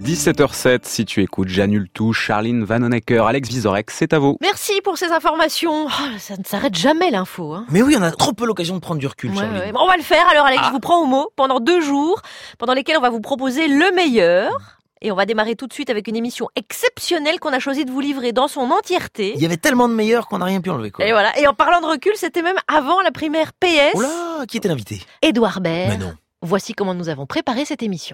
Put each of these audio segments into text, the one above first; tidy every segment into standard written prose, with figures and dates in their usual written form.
17h07, si tu écoutes, j'annule tout. Charline Vanhoenacker, Alex Vizorek, c'est à vous. Merci pour ces informations. Oh, ça ne s'arrête jamais l'info. Mais oui, on a trop peu l'occasion de prendre du recul, Charline. Ouais. Bon, on va le faire. Alors Alex, je vous prends au mot pendant 2 jours, pendant lesquels on va vous proposer le meilleur. Et on va démarrer tout de suite avec une émission exceptionnelle qu'on a choisi de vous livrer dans son entièreté. Il y avait tellement de meilleurs qu'on n'a rien pu enlever, quoi. Et voilà. Et en parlant de recul, c'était même avant la primaire PS. Oula, qui était l'invité? Édouard Baird. Mais non. Voici comment nous avons préparé cette émission.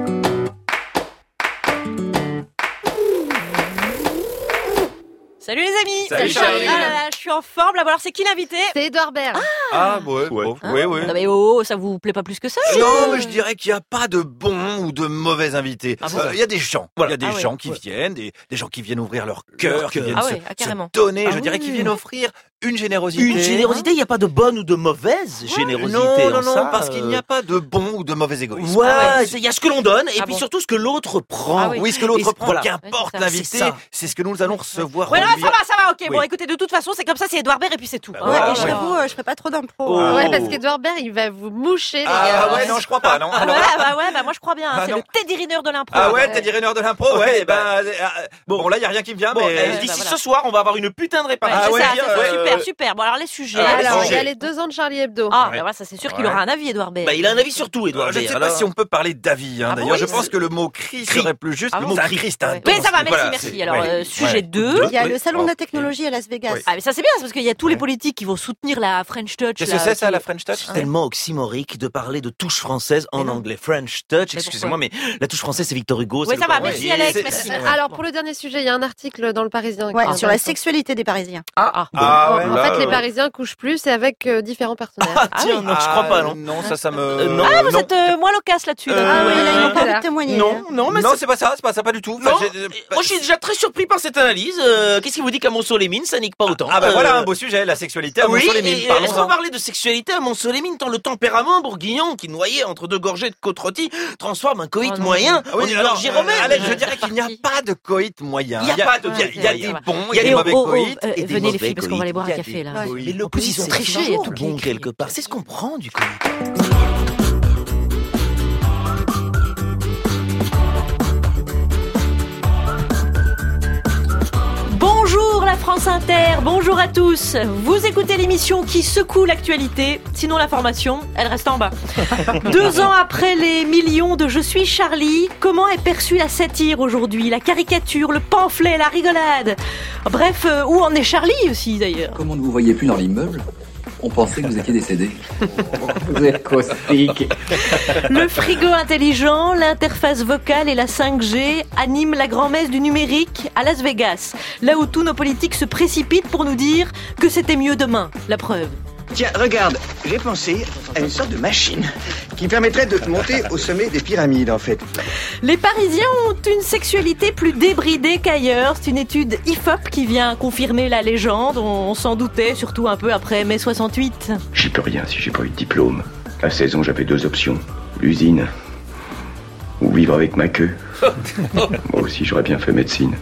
Salut les amis. Salut Charline. Ah là là, je suis en forme là. Bon, alors c'est qui l'invité? C'est Édouard Baird. Ah ouais. Oui. Non mais ça vous plaît pas plus que ça? Non, mais je dirais qu'il n'y a pas de bons ou de mauvais invités. Ah bon Il y a des gens, il y a des Ah ouais, gens qui viennent, des gens qui viennent ouvrir leur cœur, qui viennent carrément. se donner, Ah je dirais, oui. qui viennent offrir une générosité. Une générosité, il n'y a pas de bonne ou de mauvaise générosité. Non, en ça, parce qu'il n'y a pas de bon ou de mauvais égoïsme. Ouais, Ah ouais. il y a ce que l'on donne et Ah puis bon. surtout ce que l'autre prend. Ah oui. Oui, ce que l'autre Et prend, voilà. qu'importe Ouais, c'est ça. l'invité, C'est ça. c'est ce que nous allons recevoir. Ouais, non, aujourd'hui. ça va, ok. Oui. Bon, écoutez, de toute façon, c'est comme ça, c'est Édouard Baird et puis c'est tout. Bah, Hein. voilà, et je ouais. t'avoue, je ferai pas trop d'impro. Oh. Ouais, parce qu'Édouard Baird, il va vous moucher, les Ah gars. ouais, non, je crois pas, non. Ah Alors, ouais, moi je crois bien. Ah C'est non. le Teddy Riner de l'impro. ah ouais, Teddy Riner de l'impro, ouais, bon. là, il n'y a rien qui me vient, Bon, mais... d'ici voilà. ce soir, on va avoir une putain de Ouais, réparation. c'est ouais, ça, bien, c'est super. Bon, alors les sujets. Ah, Alors, les il y a sujets. les 2 ans de Charlie Hebdo. Ah, Ouais. bah voilà, ça c'est sûr qu'il Ouais. aura un avis, Édouard Baird. Bah, il a un avis sur tout, Édouard Je ne Baird. sais pas alors. si on peut parler d'avis. Ah bon, D'ailleurs, je oui, pense que le mot cri Cri. serait plus juste. Ah Le bon, mot ça- cri, c'est un Mais ça va, Voilà, merci. c'est- Alors, ouais. sujet Ouais. 2. Il y a le salon de la Oh. technologie à Las Vegas. Oui. Ah, mais ça c'est bien, c'est parce qu'il y a tous les politiques qui vont soutenir la French Touch. Qu'est-ce là, que c'est ça, qui- la French Touch? C'est tellement oxymorique de parler de touche française en Mais non. anglais. French touch, Mais excusez-moi, mais la touche française, c'est Victor Hugo. Oui, c'est ça le va, Coran. merci Ouais. Alex, C'est- merci. Ouais. Alors, pour le dernier sujet, il y a un article dans le Parisien. qui Ouais, est sur la intéressant. sexualité des Parisiens. Ah, Ah ouais, En là, fait, les Parisiens couchent plus et avec différents partenaires. Ah, tiens, non, je crois pas, non. Non, ça me... non. Ah, vous êtes moins loquace là-dessus. Euh, donc, Ah oui, là, ils n'ont pas voilà. envie de témoigner. Non, non, mais Non, c'est... c'est pas ça, pas du tout. Non, Enfin, moi je suis déjà très surpris par cette analyse. Qu'est-ce qui vous dit qu'à Mont-Soleil-Mines, ça nique pas autant? Ah bah voilà un beau sujet, la sexualité à Oui, Mont-Soleil-Mines. et laisse-moi Parlons-en. parler de sexualité à Mont-Soleil-Mines, tant le tempérament bourguignon qui noyait entre 2 gorgées de côte rôtie transforme un coït Oh non. moyen Ah oui, en une alors, orgie romaine. Alex, je dirais qu'il n'y a pas de coït moyen. Il y a pas de- Il y a il y des a- bons, il y a il y a des des mauvais coïts. et des venez les mauvais filles, parce qu'on va aller boire un coïts. café là. Ouais. Mais le En plus, coït, ils ont c'est triché, toujours tout bon écrit, quelque part. C'est ce qu'on prend du coït. Bonjour la France Inter, bonjour à tous. Vous écoutez l'émission qui secoue l'actualité, sinon l'information, elle reste en bas. 2 ans après les millions de Je suis Charlie, comment est perçue la satire aujourd'hui, la caricature, le pamphlet, la rigolade? Bref, où en est Charlie aussi d'ailleurs? Comme on ne vous voyait plus dans l'immeuble, on pensait que vous étiez décédé. Vous êtes caustique. Le frigo intelligent, l'interface vocale et la 5G animent la grand-messe du numérique à Las Vegas, là où tous nos politiques se précipitent pour nous dire que c'était mieux demain. La preuve. Tiens, regarde, j'ai pensé à une sorte de machine qui permettrait de monter au sommet des pyramides, en fait. Les Parisiens ont une sexualité plus débridée qu'ailleurs. C'est une étude IFOP qui vient confirmer la légende. On s'en doutait, surtout un peu après mai 68. J'y peux rien si j'ai pas eu de diplôme. À 16 ans, j'avais 2 options. L'usine ou vivre avec ma queue. Moi aussi, j'aurais bien fait médecine.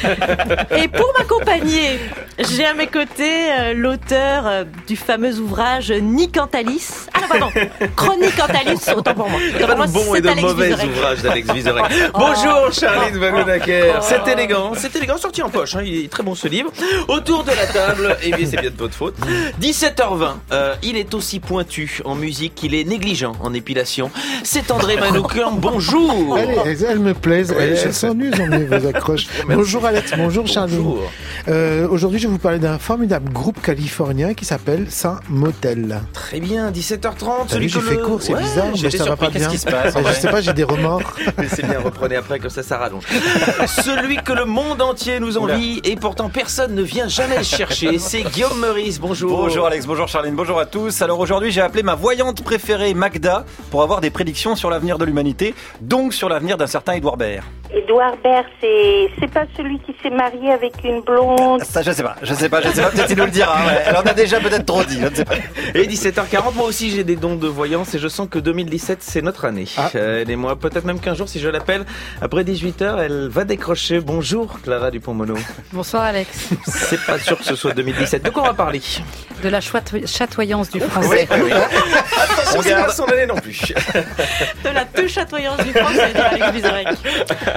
Et pour m'accompagner, j'ai à mes côtés l'auteur du fameux ouvrage Nicantalis. Ah non, pardon, Chronique Antalis, autant pour moi. Il n'y a pas de bons et de mauvais ouvrages d'Alex Vizorek. Bonjour Charline Vanhoenacker. C'est élégant, sorti en poche. Hein. Il est très bon ce livre. Autour de la table, et bien c'est bien de votre faute. 17h20. Il est aussi pointu en musique qu'il est négligent en épilation. C'est André Manoukian. Bonjour. Elles me plaisent, Ouais, je elles sais. s'ennuient, vos accroches. Bonjour Alex, bonjour Charline. Bonjour. Aujourd'hui, je vais vous parler d'un formidable groupe californien qui s'appelle Saint Motel. Très bien, 17h30. T'as vu, j'ai fait court, c'est bizarre, mais j'étais ça va surpris. pas Qu'est-ce bien. qui se passe en Je vrai sais pas, j'ai des remords. Mais c'est bien, reprenez après, comme ça rallonge. Celui que le monde entier nous envie et pourtant personne ne vient jamais le chercher, c'est Guillaume Meurice. Bonjour. Bonjour Alex, bonjour Charline, bonjour à tous. Alors aujourd'hui j'ai appelé ma voyante préférée Magda pour avoir des prédictions sur l'avenir de l'humanité, donc sur l'avenir d'un certain Édouard Baird. Édouard Baird, c'est pas celui qui s'est marié avec une blonde. Ça je sais pas, peut-être il nous le dira. Ouais. Elle en a déjà peut-être trop dit, je ne sais pas. Et 17h40, moi aussi j'ai des dons de voyance et je sens que 2017 c'est notre année. Et moi, peut-être même qu'un jour si je l'appelle, après 18h, elle va décrocher. Bonjour Clara Dupont-Mono. Bonsoir Alex. C'est pas sûr que ce soit 2017. De quoi on va parler? De la chatoyance du français. Oui. Attention, c'est pas son année non plus. De la peu chatoyance du français, dit Alex Vizorek.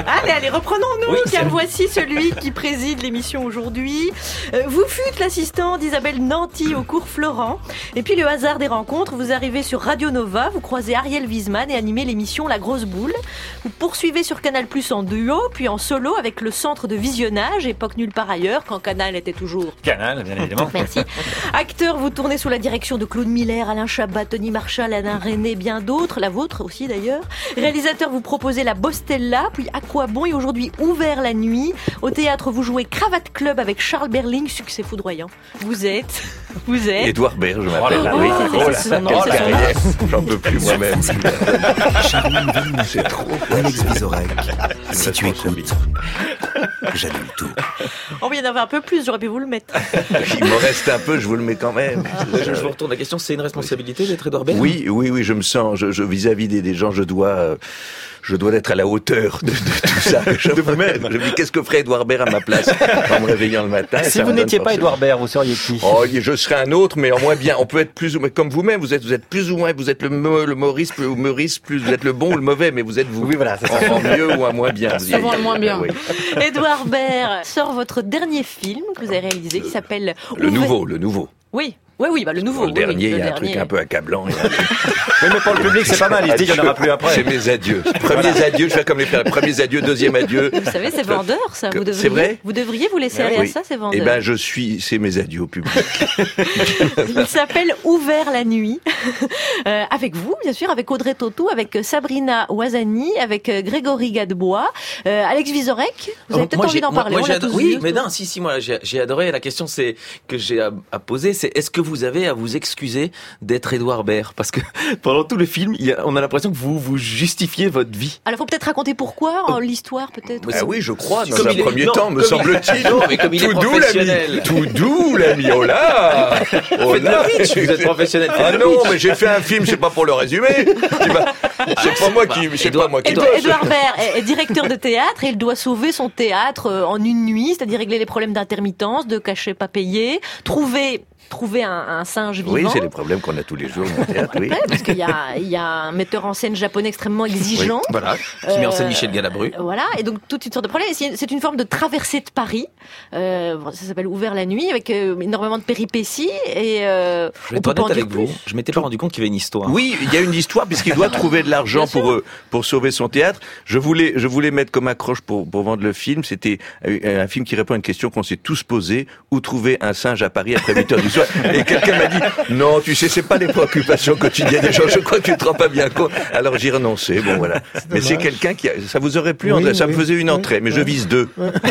Allez, reprenons-nous, Oui, car c'est- voici celui qui préside l'émission aujourd'hui. Vous fûtes l'assistant d'Isabelle Nanty au cours Florent. Et puis le hasard des rencontres, vous arrivez sur Radio Nova, vous croisez Ariel Wiesman et animez l'émission La Grosse Boule. Vous poursuivez sur Canal+ en duo, puis en solo avec le centre de visionnage, époque nulle part ailleurs, quand Canal était toujours... Canal, bien évidemment. Merci. Acteur, vous tournez sous la direction de Claude Miller, Alain Chabat, Tony Marshall, Alain René, bien d'autres, la vôtre aussi d'ailleurs. Réalisateur, vous proposez La Bostella, puis À quoi bon, et aujourd'hui Ouvert la nuit. Au théâtre, vous jouez Cravate Club avec Charles Berling, succès foudroyant. Vous êtes... Édouard Baird, je m'appelle. Oh, oui, c'est son nom, quelle c'est son nom. carrière. J'en peux plus moi-même. Charline Vanhoenacker, C'est trop. Alex Vizorek. Si tu écoutes, j'annule tout. On vient d'avoir un peu plus, j'aurais pu vous le mettre. Il me reste un peu, je vous le mets quand même. Je vous retourne la question, c'est une responsabilité d'être Édouard Baird ? Oui, je me sens, vis-à-vis des gens, je dois être à la hauteur de tout ça. Je me dis, qu'est-ce que ferait Édouard Baird à ma place en me réveillant le matin? Si vous n'étiez pas Édouard Baird, vous seriez qui? Oh, je serais un autre, mais en moins bien. On peut être plus ou moins comme vous-même. Vous êtes plus ou moins, vous êtes le Maurice ou Meurice, plus vous êtes le bon ou le mauvais, mais vous êtes vous. Oui, voilà, c'est ça. En mieux ou en moins bien. Souvent le moins bien. Oui. Édouard Baird sort votre dernier film que vous avez réalisé qui s'appelle... Le nouveau. Oui, le nouveau. Le dernier, il y a un dernier. truc un peu accablant. Oui, mais pour le public, c'est pas mal. Il se dit qu'il n'y en aura plus après. C'est mes adieux. Premiers adieux, je fais comme les pères. Premiers adieux, deuxième adieu. Vous savez, c'est vendeur, ça. C'est vrai? Vous devriez vous laisser aller à ça, c'est vendeur. Eh ben, c'est mes adieux au public. Il s'appelle Ouvert la nuit. Avec vous, bien sûr, avec Audrey Tautou, avec Sabrina Ouazani, avec Grégory Gadebois, Alex Vizorek. Vous avez peut-être envie d'en parler. Moi, on l'a tous oui, vu. mais non, si, moi, j'ai adoré. La question, c'est que j'ai à poser, c'est est-ce que vous avez à vous excuser d'être Édouard Baird? Parce que pendant tout le film, on a l'impression que vous justifiez votre vie. Alors, faut peut-être raconter pourquoi, l'histoire, peut-être. Ah oui, je crois, dans Comme un il est- premier non, temps, me comme il- semble-t-il. Non, mais comme il est Tout doux, professionnel. l'ami. Tout doux, l'ami. Oh là. Oh là. Faites le pitch, vous êtes professionnel. Ah Faites le non, pitch. mais j'ai fait un film, c'est pas pour le résumer. C'est pas moi qui bosse. Édouard Baird est directeur de théâtre et il doit sauver son théâtre en une nuit, c'est-à-dire régler les problèmes d'intermittence, de cachets pas payés, trouver un singe vivant. Oui, c'est les problèmes qu'on a tous les jours dans le théâtre, oui. Ouais, parce qu'il y a un metteur en scène japonais extrêmement exigeant. Oui, voilà, qui met en scène Michel Galabru. Voilà, et donc toute une sorte de problème. C'est une forme de traversée de Paris. Ça s'appelle Ouvert la nuit, avec énormément de péripéties. Et Je vais être honnête avec vous, je m'étais pas rendu compte qu'il y avait une histoire. Oui, il y a une histoire puisqu'il doit trouver de l'argent pour sauver son théâtre. Je voulais mettre comme accroche pour vendre le film. C'était un film qui répond à une question qu'on s'est tous posée. Où trouver un singe à Paris après 8 heures du soir? Et quelqu'un m'a dit, non, tu sais, c'est pas les préoccupations quotidiennes des gens. Je crois que tu te rends pas bien compte. Alors j'ai renoncé. Bon, voilà. Mais c'est quelqu'un ça vous aurait plu, Oui, ça me oui. faisait une entrée, mais je vise 2.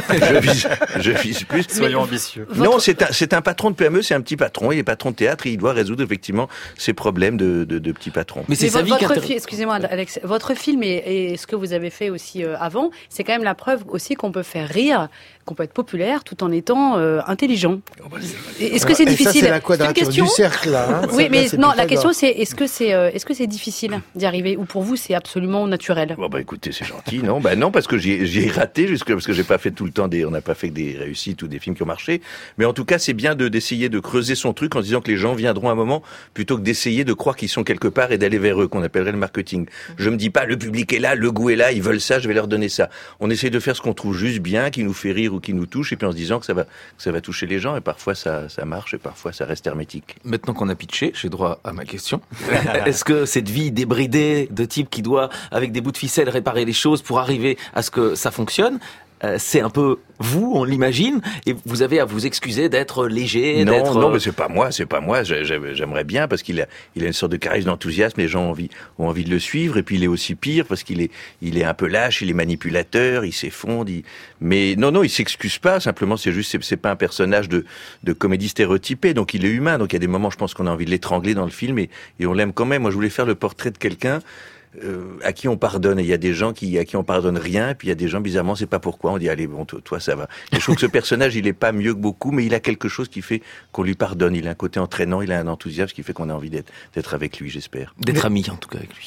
Je vise plus. Soyons ambitieux. Non, c'est un patron de PME, c'est un petit patron. Il est patron de théâtre et il doit résoudre effectivement ses problèmes de petit patron. Mais c'est sa vie Excusez-moi, Alex. Votre film et ce que vous avez fait aussi avant, c'est quand même la preuve aussi qu'on peut faire rire, qu'on peut être populaire tout en étant intelligent. Est-ce que c'est Et ça, difficile? c'est la quadrature C'est une du cercle, là. Hein. Oui, Ça, mais là, c'est non, plus la fort. question c'est est-ce que c'est difficile d'y arriver ou pour vous c'est absolument naturel? Bon, écoutez, c'est gentil, non? Non, parce que j'ai raté parce que j'ai pas fait tout le temps on n'a pas fait que des réussites ou des films qui ont marché. Mais en tout cas, c'est bien d'essayer de creuser son truc en se disant que les gens viendront un moment plutôt que d'essayer de croire qu'ils sont quelque part et d'aller vers eux, qu'on appellerait le marketing. Je me dis pas, le public est là, le goût est là, ils veulent ça, je vais leur donner ça. On essaie de faire ce qu'on trouve juste bien, qui nous fait rire ou qui nous touche, et puis en se disant que ça va toucher les gens, et parfois ça marche, et parfois ça reste hermétique. Maintenant qu'on a pitché, j'ai droit à ma question. Est-ce que cette vie débridée de type qui doit, avec des bouts de ficelle, réparer les choses pour arriver à ce que ça fonctionne, c'est un peu vous, on l'imagine, et vous avez à vous excuser d'être léger, d'être... Non, mais c'est pas moi. J'aimerais bien parce qu'il a une sorte de charisme, d'enthousiasme. Les gens ont envie de le suivre. Et puis il est aussi pire parce qu'il est un peu lâche, il est manipulateur, il s'effondre. Mais non, il s'excuse pas. Simplement, c'est pas un personnage de comédie stéréotypée. Donc il est humain. Donc il y a des moments, je pense qu'on a envie de l'étrangler dans le film et on l'aime quand même. Moi, je voulais faire le portrait de quelqu'un à qui on pardonne, et il y a des gens à qui on pardonne rien, et puis il y a des gens, bizarrement, c'est pas pourquoi, on dit allez bon, toi ça va. Et je trouve que ce personnage, il est pas mieux que beaucoup, mais il a quelque chose qui fait qu'on lui pardonne, il a un côté entraînant, il a un enthousiasme qui fait qu'on a envie d'être avec lui, j'espère. D'être ami en tout cas avec lui.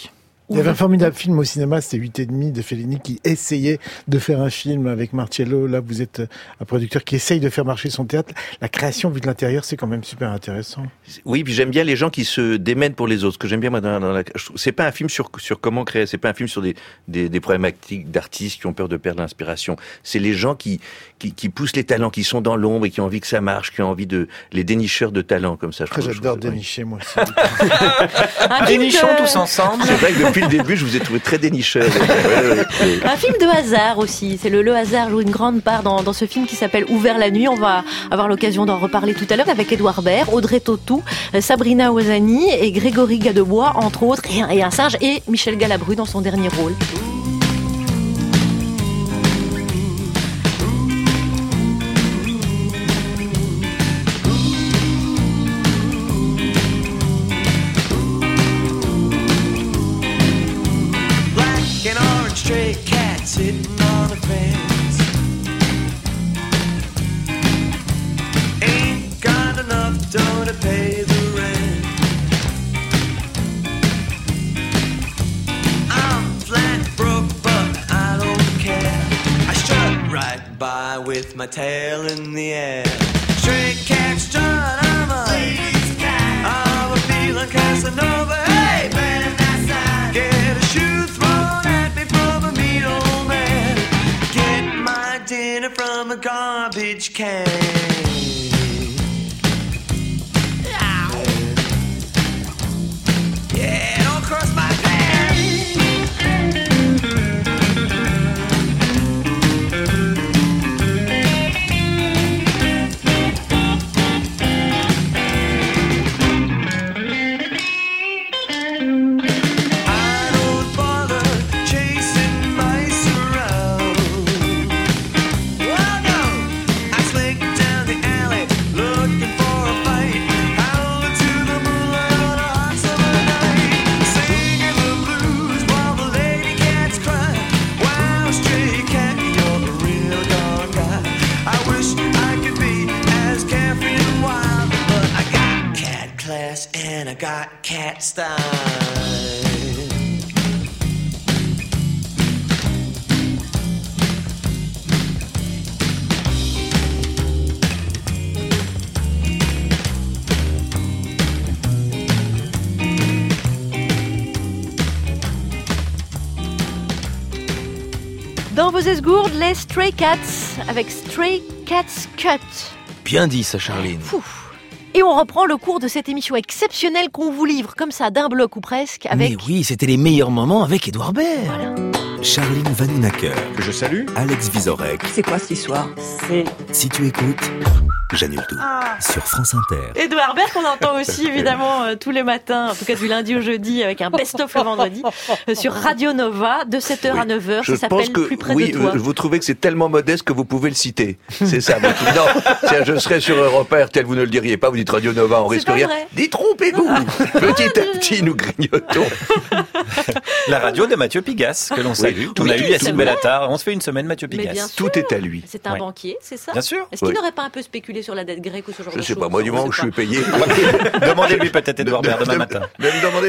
Il y avait un formidable film au cinéma, c'était 8,5 de Fellini qui essayait de faire un film avec Marcello. Là, vous êtes un producteur qui essaye de faire marcher son théâtre. La création vue de l'intérieur, c'est quand même super intéressant. Oui, puis j'aime bien les gens qui se démènent pour les autres. Ce que j'aime bien, moi, c'est pas un film sur comment créer, c'est pas un film sur des problématiques d'artistes qui ont peur de perdre l'inspiration. C'est les gens qui poussent les talents, qui sont dans l'ombre et qui ont envie que ça marche, qui ont envie les dénicheurs de talents, comme ça. J'adore dénicher, moi aussi. Dénichons tous ensemble. C'est vrai que depuis le début, je vous ai trouvé très dénicheur. Un film de hasard aussi. C'est le hasard joue une grande part dans ce film qui s'appelle Ouvert la nuit. On va avoir l'occasion d'en reparler tout à l'heure avec Édouard Baird, Audrey Tautou, Sabrina Ouazani et Grégory Gadebois, entre autres, et un singe, et Michel Galabru dans son dernier rôle. Stray cat sitting on a fence. Ain't got enough dough to pay the rent. I'm flat broke, but I don't care. I strut right by with my tail in the air. Stray cat strut, I'm a lady's cat. I'm a feeling Casanova. Hey, man, that's that. Get a shoe thrown at me from a mean old man. Get my dinner from a garbage can. Yeah, don't cross my path. And I got cat style. Dans vos esgourdes, les Stray Cats avec Stray Cats Cut. Bien dit ça, Charline. Et on reprend le cours de cette émission exceptionnelle qu'on vous livre comme ça d'un bloc ou presque avec... Mais oui, c'était les meilleurs moments avec Édouard Baird. Voilà. Charline Vanhoenacker. Que je salue. Alex Vizorek. C'est quoi cette histoire? C'est... Si tu écoutes, j'annule tout. Sur France Inter. Édouard Baird qu'on entend aussi évidemment tous les matins, en tout cas du lundi au jeudi, avec un best-of le vendredi, sur Radio Nova, de 7h à 9h. Je ça pense s'appelle que, Plus près de toi. Vous trouvez que c'est tellement modeste que vous pouvez le citer. C'est ça. Non, je serais sur Europe 1, RTL, vous ne le diriez pas, vous dites Radio Nova, on risque rien. Détrompez-vous. Petit à petit, nous grignotons. La radio de Mathieu Pigasse, que l'on salue. On a eu Yacine Bellatar, on se fait une semaine Mathieu Pigasse. Tout est à lui. C'est un banquier, c'est ça? Bien sûr. Est-ce qu'il n'aurait pas un peu spéculé sur la dette grecque ou ce genre de choses? Je sais pas, moi, du moment où je suis payé. Demandez-lui peut-être Édouard Baird demain matin. Ne me demandez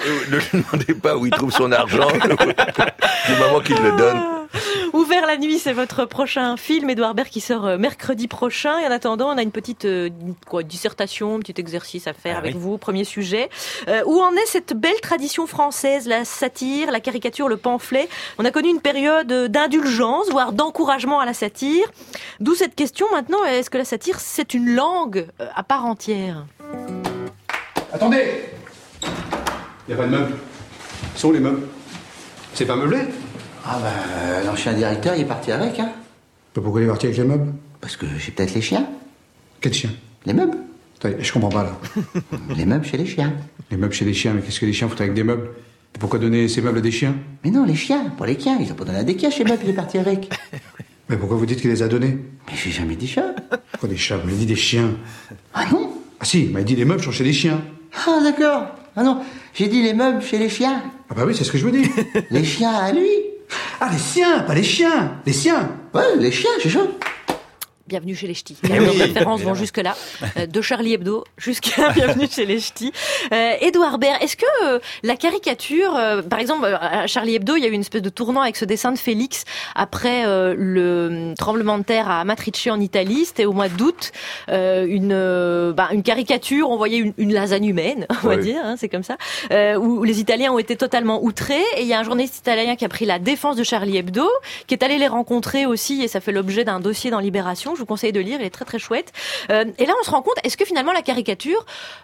pas où il trouve son argent, du moment qu'il le donne. Ouvert la nuit, c'est votre prochain film, Édouard Baird, qui sort mercredi prochain. Et en attendant, on a une petite dissertation, un petit exercice à faire avec vous. Premier sujet. Où en est cette belle tradition française, la satire, la caricature, le pamphlet? On a connu une période d'indulgence, voire d'encouragement à la satire. D'où cette question maintenant, est-ce que la satire, c'est une langue à part entière? Attendez! Il n'y a pas de meubles. Où sont les meubles? C'est pas meublé? Ah bah, l'ancien directeur, il est parti avec, hein. Pourquoi il est parti avec les meubles? Parce que j'ai peut-être les chiens. Quels chiens? Les meubles. Attendez, je comprends pas, là. Les meubles chez les chiens. Les meubles chez les chiens, mais qu'est-ce que les chiens foutent avec des meubles? Pourquoi donner ces meubles à des chiens? Mais non, les chiens, pour les chiens. Ils ont pas donné à des chiens chez meubles, il est parti avec. Mais pourquoi vous dites qu'il les a donnés? Mais j'ai jamais dit chat. Pourquoi des chats? Vous m'avez dit des chiens. Ah non? Ah si, il m'a dit les meubles sont chez les chiens. Ah d'accord. Ah non, j'ai dit les meubles chez les chiens. Ah bah oui, c'est ce que je vous dis. Les chiens à lui. Ah, les siens, pas les chiens. Les siens. Ouais, les chiens, c'est chaud. Bienvenue chez les Ch'tis. Les références vont jusque-là. De Charlie Hebdo jusqu'à Bienvenue chez les Ch'tis. Édouard Baird, est-ce que la caricature, par exemple, à Charlie Hebdo, il y a eu une espèce de tournant avec ce dessin de Félix après le tremblement de terre à Amatrice en Italie, c'était au mois d'août, une caricature, on voyait une lasagne humaine, on va dire, c'est comme ça, où les Italiens ont été totalement outrés, et il y a un journaliste italien qui a pris la défense de Charlie Hebdo, qui est allé les rencontrer aussi, et ça fait l'objet d'un dossier dans Libération, je vous conseille de lire, il est très très chouette. Et là on se rend compte, est-ce que finalement la caricature,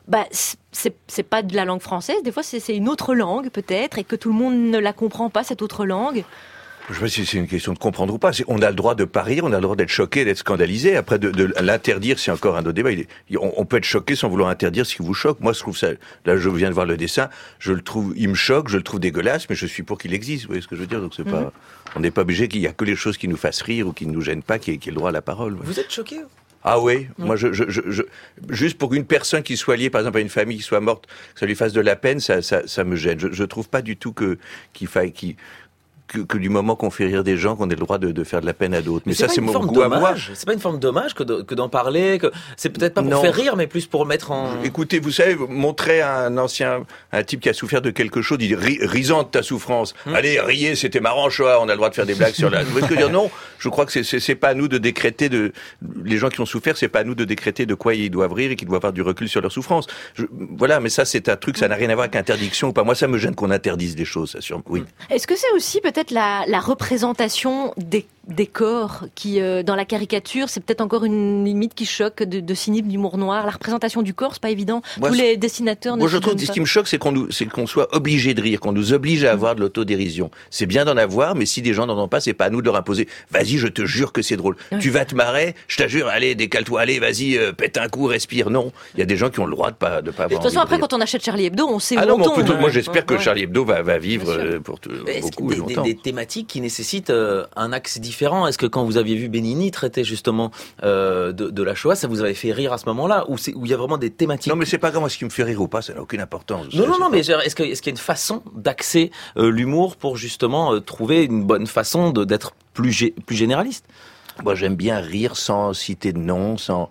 c'est pas de la langue française, des fois c'est une autre langue peut-être, et que tout le monde ne la comprend pas, cette autre langue? Je sais pas si c'est une question de comprendre ou pas. On a le droit de pas rire, on a le droit d'être choqué, d'être scandalisé. Après, de l'interdire, c'est encore un autre débat. On peut être choqué sans vouloir interdire ce qui vous choque. Moi, je trouve ça, là, je viens de voir le dessin, il me choque, je le trouve dégueulasse, mais je suis pour qu'il existe. Vous voyez ce que je veux dire? Donc on n'est pas obligé qu'il y a que les choses qui nous fassent rire ou qui ne nous gênent pas, qui aient le droit à la parole. Vous êtes choqué? Ah oui, moi juste pour qu'une personne qui soit liée, par exemple, à une famille qui soit morte, que ça lui fasse de la peine, ça me gêne. Je trouve pas du tout que du moment qu'on fait rire des gens, qu'on ait le droit de faire de la peine à d'autres. Mais ça, c'est mon goût à moi. C'est pas une forme d'hommage que d'en parler, que c'est peut-être pas pour faire rire, mais plus pour le mettre en... Écoutez, vous savez, montrer à un type qui a souffert de quelque chose, il dit risant de ta souffrance. Allez, riez, c'était marrant, Shoah, on a le droit de faire des blagues sur la... Vous voyez ce que je veux dire? Non, je crois que c'est pas à nous de décréter les gens qui ont souffert, c'est pas à nous de décréter de quoi ils doivent rire et qu'ils doivent avoir du recul sur leur souffrance. Voilà, mais ça, c'est un truc, ça n'a rien à voir avec interdiction ou pas. Moi, ça me gêne qu'on interdise des choses, ça, oui. Est-ce que c'est aussi peut-être la représentation des corps qui, dans la caricature, c'est peut-être encore une limite qui choque de cynisme, d'humour noir. La représentation du corps, c'est pas évident. Tous les dessinateurs... Moi, je trouve que ce qui me choque, c'est qu'on soit obligé de rire, qu'on nous oblige à avoir de l'autodérision. C'est bien d'en avoir, mais si des gens n'en ont pas, c'est pas à nous de leur imposer. Vas-y, je te jure que c'est drôle. Tu vas te marrer, je t'assure, allez, décale-toi, allez, vas-y, pète un coup, respire. Non. Il y a des gens qui ont le droit de pas avoir. De toute façon, après, quand on achète Charlie Hebdo, on sait où on tombe. Moi, j'espère que Charlie Hebdo va vivre pour beaucoup longtemps. Des thématiques qui nécessitent un axe différent. Est-ce que quand vous aviez vu Benigni traiter justement de la Shoah, ça vous avait fait rire à ce moment-là, où il y a vraiment des thématiques? Non, mais c'est pas grave, ce qui me fait rire ou pas, ça n'a aucune importance. Non, mais est-ce qu'il y a une façon d'axer l'humour pour justement trouver une bonne façon d'être plus généraliste? Moi, j'aime bien rire sans citer de nom, sans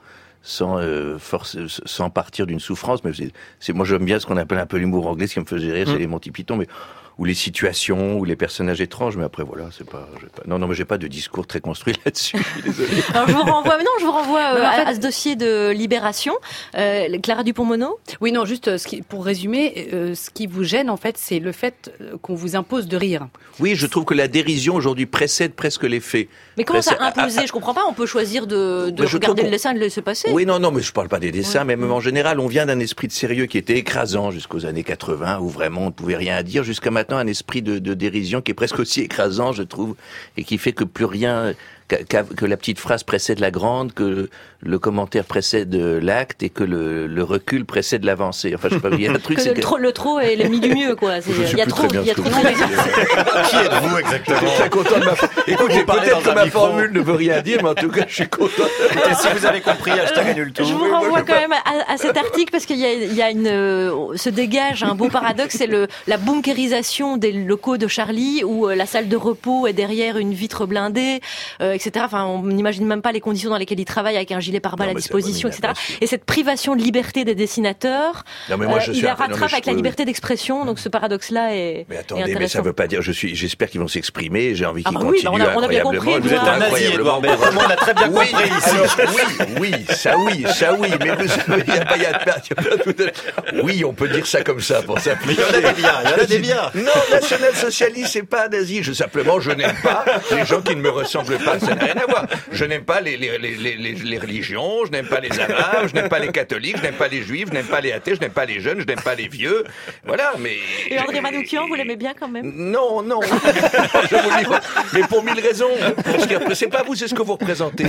partir d'une souffrance, mais moi j'aime bien ce qu'on appelle un peu l'humour anglais, ce qui me faisait rire, c'est les Monty Python, ou les situations, ou les personnages étranges, mais après voilà, mais j'ai pas de discours très construit là-dessus, je suis désolé. Alors je vous renvoie à ce dossier de Libération, Clara Dupont-Moreau. Oui, non, juste pour résumer, ce qui vous gêne en fait, c'est le fait qu'on vous impose de rire. Oui, je trouve que la dérision aujourd'hui précède presque les faits. Mais comment ça imposer? Je comprends pas, on peut choisir de regarder le dessin et de le laisser passer. Oui, non, mais je parle pas des dessins, mais même en général, on vient d'un esprit de sérieux qui était écrasant jusqu'aux années 80, où vraiment on ne pouvait rien dire, jusqu'à maintenant un esprit de dérision qui est presque aussi écrasant, je trouve, et qui fait que plus rien, que la petite phrase précède la grande, que le commentaire précède l'acte et que le recul précède l'avancée. Enfin, je sais pas, il y a un truc... Le trop est l'ennemi du mieux, quoi. Il y a trop de... Qui êtes-vous exactement? Je suis très content de Écoutez, peut-être que ma formule ne veut rien dire, mais en tout cas, je suis content. Et si vous avez compris, #Nultour. Je vous renvoie quand même à cet article parce qu'il y a se dégage un beau paradoxe, c'est la bunkérisation des locaux de Charlie où la salle de repos est derrière une vitre blindée, etc. Enfin, on n'imagine même pas les conditions dans lesquelles il travaille avec un gilet pare-balles à disposition, etc. Et cette privation de liberté des dessinateurs, il la rattrape avec la liberté d'expression. Donc ce paradoxe-là est Mais attendez, mais ça veut pas dire. J'espère qu'ils vont s'exprimer. J'ai envie qu'ils continuent incroyablement. Vous êtes un nazi, Édouard Baird. On l'a très bien compris ici. Ça oui. Mais il y a pas. Oui, on peut dire ça comme ça pour s'appliquer. Il y en a des biens. Non, national-socialiste, c'est pas nazi. Simplement, je n'aime pas les gens qui ne me ressemblent pas. Ça n'a rien à voir. Je n'aime pas les religions, je n'aime pas les arabes, je n'aime pas les catholiques, je n'aime pas les juifs, je n'aime pas les athées, je n'aime pas les jeunes, je n'aime pas les vieux. Voilà, mais... Et André Manoukian, vous l'aimez bien quand même? Non. Je vous le dis, mais pour 1000 raisons. Parce que c'est pas vous, c'est ce que vous représentez.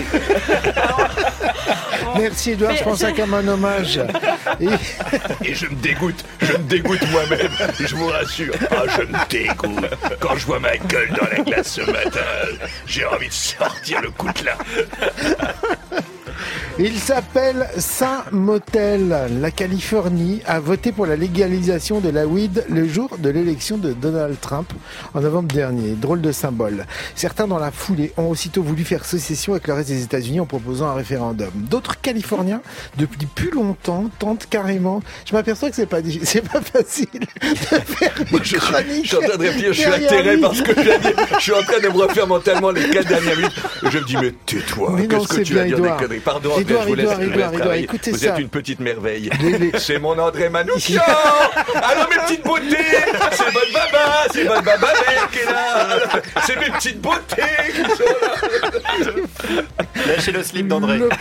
Merci Edouard, je pense ça comme un hommage. Et je me dégoûte moi-même, je vous rassure. Je me dégoûte. Quand je vois ma gueule dans la glace ce matin, j'ai envie de sortir le coutelas. Il s'appelle Saint-Motel. La Californie a voté pour la légalisation de la weed le jour de l'élection de Donald Trump en novembre dernier. Drôle de symbole. Certains dans la foulée ont aussitôt voulu faire sécession avec le reste des États-Unis en proposant un référendum. D'autres Californiens, depuis plus longtemps, tentent carrément. Je m'aperçois que c'est pas facile de faire une chronique. Je suis en train de réfléchir, je suis atterré par ce que tu as dit. Je suis en train de me refaire mentalement les 4 dernières minutes. Et je me dis, mais tais-toi, qu'est-ce que tu vas dire des conneries? Pardon, André, je vous laisse travailler. Écoutez vous ça. êtes une petite merveille. C'est mon André Manouchian. Alors mes petites beautés, c'est votre baba mère qui est là. C'est mes petites beautés qui sont là. Lâchez le slip d'André. Le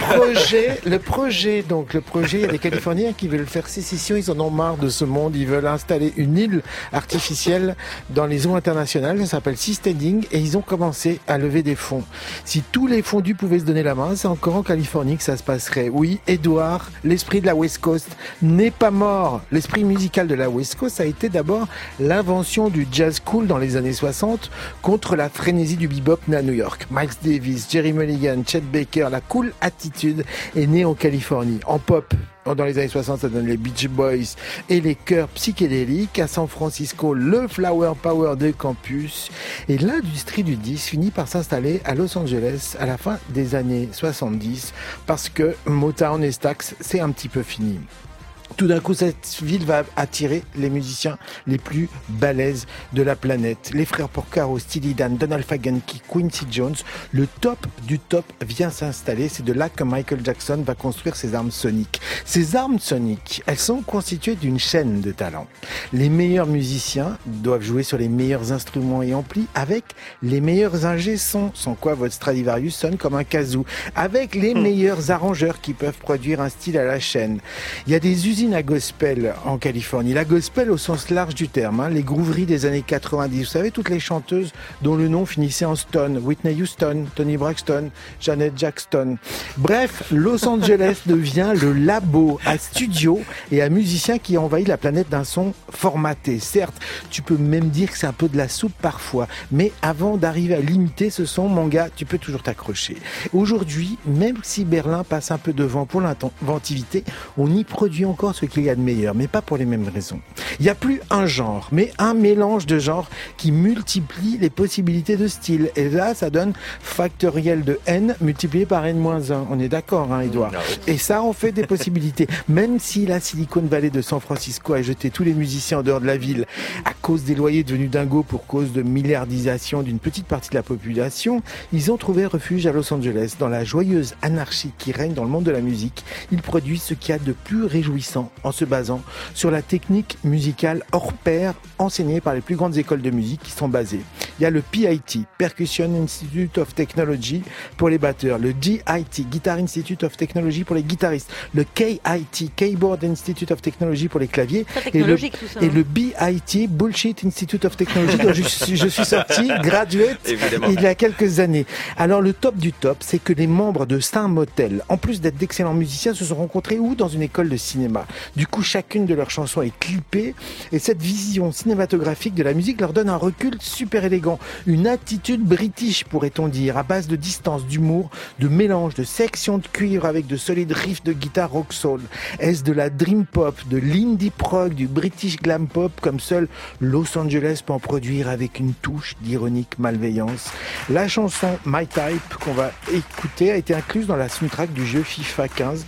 projet, il y a des Californiens qui veulent faire sécession, ils en ont marre de ce monde, ils veulent installer une île artificielle dans les eaux internationales, ça s'appelle Seasteading, et ils ont commencé à lever des fonds. Si tous les fondus pouvaient se donner la main, c'est encore en Californie que ça se passerait. Oui, Edouard, l'esprit de la West Coast n'est pas mort. L'esprit musical de la West Coast a été d'abord l'invention du jazz cool dans les années 60 contre la frénésie du bebop né à New York. Miles Davis, Jerry Mulligan, Chet Baker, la cool attitude est née en Californie. En pop, dans les années 60, ça donne les Beach Boys et les chœurs psychédéliques. À San Francisco, le Flower Power de campus. Et l'industrie du disque finit par s'installer à Los Angeles à la fin des années 70 parce que Motown et Stax, c'est un petit peu fini. Tout d'un coup, cette ville va attirer les musiciens les plus balèzes de la planète. Les frères Porcaro, Steely Dan, Donald Fagen, Quincy Jones. Le top du top vient s'installer. C'est de là que Michael Jackson va construire ses armes soniques. Ces armes soniques, elles sont constituées d'une chaîne de talents. Les meilleurs musiciens doivent jouer sur les meilleurs instruments et amplis avec les meilleurs ingé sons, sans quoi votre Stradivarius sonne comme un kazoo. Avec les meilleurs arrangeurs qui peuvent produire un style à la chaîne. Il y a des usines à gospel en Californie. La gospel au sens large du terme, les grooveries des années 90. Vous savez, toutes les chanteuses dont le nom finissait en Stone. Whitney Houston, Toni Braxton, Janet Jackson. Bref, Los Angeles devient le labo à studio et à musiciens qui envahit la planète d'un son formaté. Certes, tu peux même dire que c'est un peu de la soupe parfois, mais avant d'arriver à limiter ce son, mon gars, tu peux toujours t'accrocher. Aujourd'hui, même si Berlin passe un peu devant pour l'inventivité, on y produit encore ce qu'il y a de meilleur, mais pas pour les mêmes raisons. Il n'y a plus un genre, mais un mélange de genres qui multiplie les possibilités de style. Et là, ça donne factoriel de N multiplié par N-1. On est d'accord, Edouard? Et ça en fait des possibilités. Même si la Silicon Valley de San Francisco a jeté tous les musiciens en dehors de la ville à cause des loyers devenus dingos pour cause de milliardisation d'une petite partie de la population, ils ont trouvé refuge à Los Angeles. Dans la joyeuse anarchie qui règne dans le monde de la musique, ils produisent ce qu'il y a de plus réjouissant en se basant sur la technique musicale hors pair enseignée par les plus grandes écoles de musique qui sont basées. Il y a le PIT, Percussion Institute of Technology pour les batteurs, le GIT, Guitar Institute of Technology pour les guitaristes, le KIT, Keyboard Institute of Technology pour les claviers, et le BIT, Bullshit Institute of Technology dont je suis sorti, graduate, il y a quelques années. Alors le top du top, c'est que les membres de Saint-Motel, en plus d'être d'excellents musiciens, se sont rencontrés dans une école de cinéma. Du coup, chacune de leurs chansons est clippée et cette vision cinématographique de la musique leur donne un recul super élégant. Une attitude british, pourrait-on dire, à base de distance, d'humour, de mélange, de sections de cuivre avec de solides riffs de guitare rock soul. Est-ce de la dream pop, de l'indie prog, du british glam pop comme seul Los Angeles peut en produire avec une touche d'ironique malveillance? La chanson My Type qu'on va écouter a été incluse dans la soundtrack du jeu FIFA 15.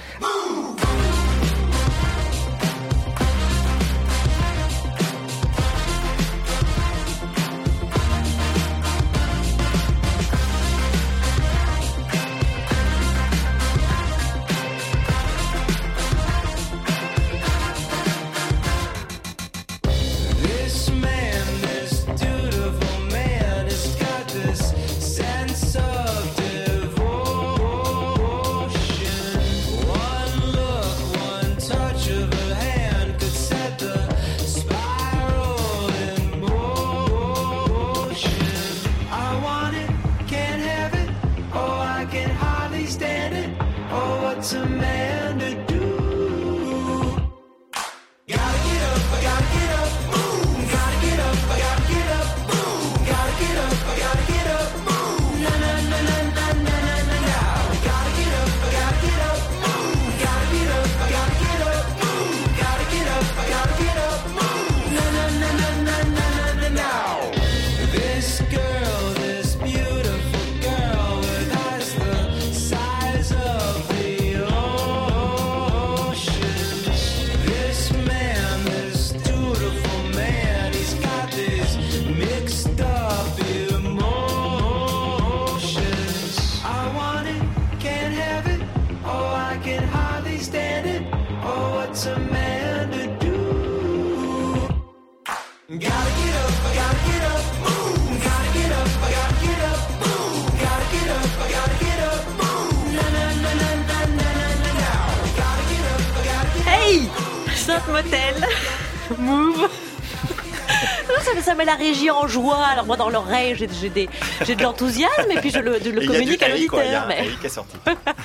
Hot Motel. Move. Ça met la régie en joie. Alors moi dans l'oreille j'ai de l'enthousiasme et puis je le communique à l'auditeur. Il y a un Eric qui est sorti.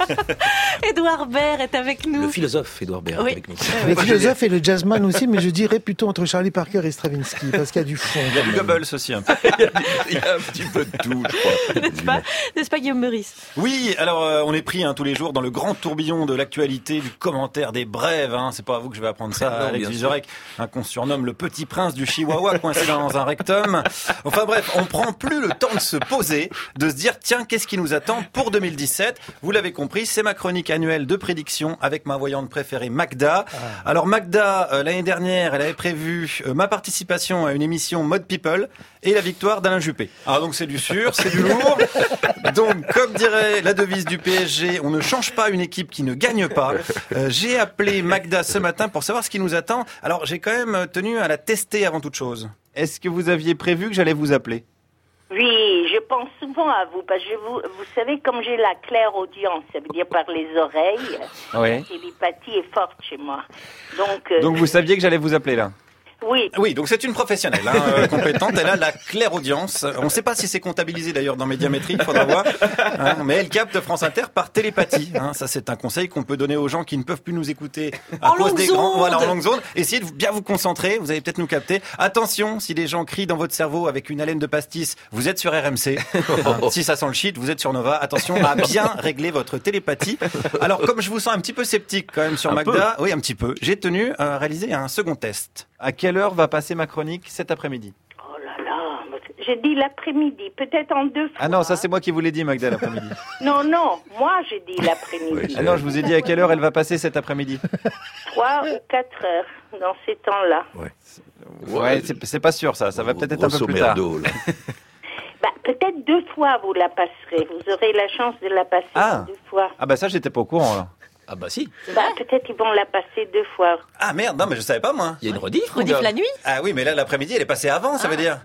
Édouard Baird est avec nous. Le philosophe Édouard Baird Oui. avec nous. Le philosophe et le jazzman aussi, mais je dirais plutôt entre Charlie Parker et Stravinsky, parce qu'il y a du fond. Il y a du Goebbels aussi un peu. Il y a un petit peu de tout, je crois. N'est-ce pas Guillaume Meurice? Oui, alors on est pris tous les jours dans le grand tourbillon de l'actualité, du commentaire, des brèves. C'est pas à vous que je vais apprendre ça, Non, Alex bien Vizorek, qu'on surnomme le petit prince du Chihuahua coincé dans un rectum. Enfin bref, on prend plus le temps de se poser, de se dire tiens, qu'est-ce qui nous attend pour 2017 ? Vous l'avez compris, c'est ma chronique annuelle de prédiction avec ma voyante préférée Magda. Alors Magda, l'année dernière, elle avait prévu ma participation à une émission Mode People et la victoire d'Alain Juppé. Alors donc c'est du sûr, c'est du lourd. Donc comme dirait la devise du PSG, on ne change pas une équipe qui ne gagne pas. J'ai appelé Magda ce matin pour savoir ce qui nous attend. Alors j'ai quand même tenu à la tester avant toute chose. Est-ce que vous aviez prévu que j'allais vous appeler ? Oui, je pense souvent à vous, parce que vous savez, comme j'ai la claire audience, ça veut dire par les oreilles, Oui. la télépathie est forte chez moi. Donc vous saviez que j'allais vous appeler là ? Oui. Oui, donc c'est une professionnelle compétente, elle a la claire audience. On ne sait pas si c'est comptabilisé d'ailleurs dans Médiamétrie, il faudra voir. Mais elle capte France Inter par télépathie. Ça c'est un conseil qu'on peut donner aux gens qui ne peuvent plus nous écouter à cause des grands. Voilà, en longue zone. Essayez de bien vous concentrer, vous allez peut-être nous capter. Attention, si des gens crient dans votre cerveau avec une haleine de pastis, vous êtes sur RMC. Si ça sent le shit, vous êtes sur Nova. Attention à bien régler votre télépathie. Alors comme je vous sens un petit peu sceptique quand même sur Magda, oui un petit peu, j'ai tenu à réaliser un second test. À quelle heure va passer ma chronique cet après-midi ? Oh là là, j'ai dit l'après-midi, peut-être en deux fois. Ah non, ça c'est moi qui vous l'ai dit, Magda, l'après-midi. Non, moi j'ai dit l'après-midi. Ah non, je vous ai dit à quelle heure elle va passer cet après-midi. 3 ou 4 heures, dans ces temps-là. Ouais, c'est pas sûr ça va peut-être être un peu plus tard. Peut-être 2 fois vous la passerez, vous aurez la chance de la passer 2 fois. Ah bah ça j'étais pas au courant alors. Ah bah si. Peut-être ils vont la passer 2 fois. Ah merde, non mais je savais pas moi. Il y a une rediff. Rediff la nuit. Ah oui, mais là l'après-midi elle est passée avant, ça veut dire.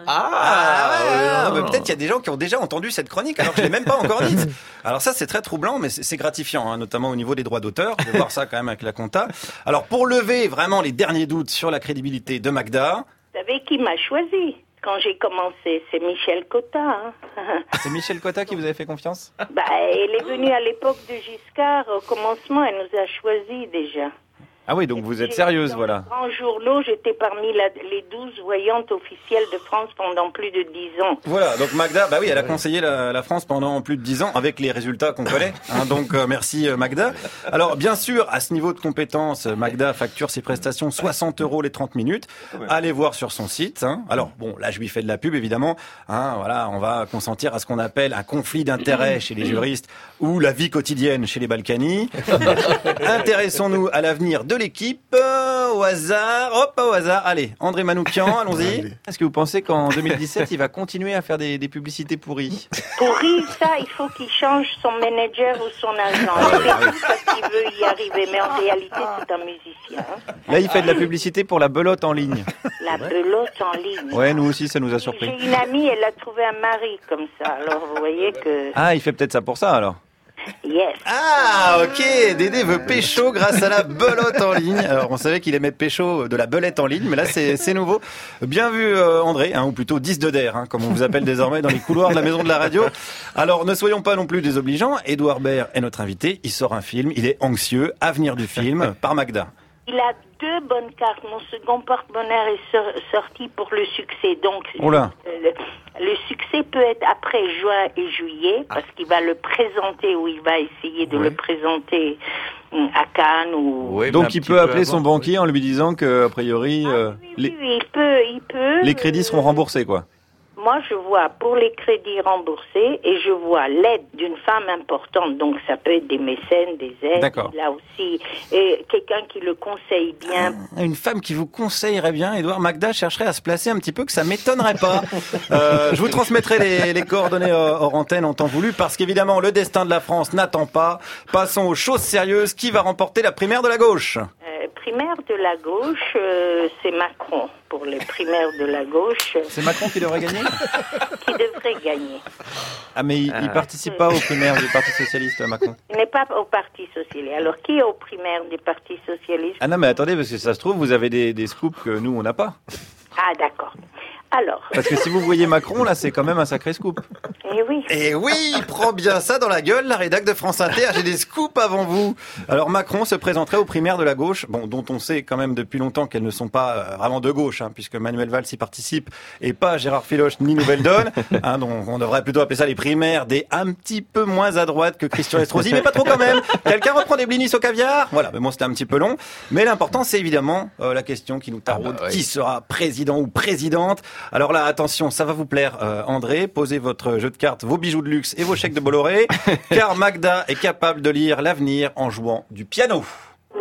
Mais peut-être qu'il y a des gens qui ont déjà entendu cette chronique alors que je l'ai même pas encore dite. Alors ça c'est très troublant, mais c'est gratifiant, notamment au niveau des droits d'auteur, de voir ça quand même avec la compta. Alors pour lever vraiment les derniers doutes sur la crédibilité de Magda. Vous savez qui m'a choisi quand j'ai commencé? C'est Michel Cotta. C'est Michel Cotta qui vous avait fait confiance? Elle est venue à l'époque de Giscard. Au commencement, elle nous a choisis déjà. Ah oui, donc vous êtes sérieuse, voilà. En journaux, j'étais parmi les 12 voyantes officielles de France pendant plus de 10 ans. Voilà, donc Magda, bah oui, elle a conseillé la France pendant plus de 10 ans avec les résultats qu'on connaît. Donc merci Magda. Alors bien sûr, à ce niveau de compétence, Magda facture ses prestations 60 € les 30 minutes. Allez voir sur son site. Alors bon, là je lui fais de la pub évidemment. Voilà, on va consentir à ce qu'on appelle un conflit d'intérêts chez les juristes ou la vie quotidienne chez les Balkany. Intéressons-nous à l'avenir de l'équipe, au hasard, allez, André Manoukian, allons-y. Est-ce que vous pensez qu'en 2017, il va continuer à faire des publicités pourries? Pourries, ça, il faut qu'il change son manager ou son agent. Il fait tout parce qu'il veut y arriver, mais en réalité, c'est un musicien. Là, il fait de la publicité pour la belote en ligne. La belote en ligne. Ouais, nous aussi, ça nous a surpris. J'ai une amie, elle a trouvé un mari comme ça, alors vous voyez que... Ah, il fait peut-être ça pour ça, alors. Yes. Ah, ok, Dédé veut pécho grâce à la belote en ligne. Alors, on savait qu'il aimait pécho de la belette en ligne, mais là, c'est nouveau. Bien vu, André, ou plutôt 10 de der, comme on vous appelle désormais dans les couloirs de la maison de la radio. Alors, ne soyons pas non plus désobligeants. Édouard Baird est notre invité. Il sort un film. Il est anxieux. Avenir du film par Magda. Il a 2 bonnes cartes. Mon second porte-bonheur est sorti pour le succès. Donc, le succès peut être après juin et juillet, parce qu'il va le présenter ou il va essayer de le présenter à Cannes ou... Donc il peut appeler son banquier en lui disant que, a priori, il peut. Les crédits seront remboursés, quoi. Moi, je vois pour les crédits remboursés et je vois l'aide d'une femme importante. Donc, ça peut être des mécènes, des aides. D'accord. Là aussi, et quelqu'un qui le conseille bien. Une femme qui vous conseillerait bien, Édouard. Magda chercherait à se placer un petit peu, que ça m'étonnerait pas. Je vous transmettrai les coordonnées hors antenne en temps voulu, parce qu'évidemment, le destin de la France n'attend pas. Passons aux choses sérieuses. Qui va remporter la primaire de la gauche? primaires de la gauche, c'est Macron. Pour les primaires de la gauche. C'est Macron qui devrait gagner ? Qui devrait gagner. Ah, mais il participe pas aux primaires du Parti Socialiste, Macron. Il n'est pas au Parti Socialiste. Alors, qui est aux primaires du Parti Socialiste ? Ah non, mais attendez, parce que ça se trouve, vous avez des scoops que nous, on n'a pas. Ah, d'accord. Alors. Parce que si vous voyez Macron, là, c'est quand même un sacré scoop. Eh oui. Et oui, prends bien ça dans la gueule, la rédac de France Inter, j'ai des scoops avant vous. Alors Macron se présenterait aux primaires de la gauche, bon, dont on sait quand même depuis longtemps qu'elles ne sont pas vraiment de gauche, puisque Manuel Valls y participe, et pas Gérard Filoche ni Nouvelle Donne, donc on devrait plutôt appeler ça les primaires des un petit peu moins à droite que Christian Estrosi, mais pas trop quand même. Quelqu'un reprend des blinis au caviar ? Voilà, mais bon, c'était un petit peu long. Mais l'important, c'est évidemment la question qui nous taraude, qui sera président ou présidente ? Alors là, attention, ça va vous plaire, André. Posez votre jeu de cartes, vos bijoux de luxe et vos chèques de Bolloré, car Magda est capable de lire l'avenir en jouant du piano. Ah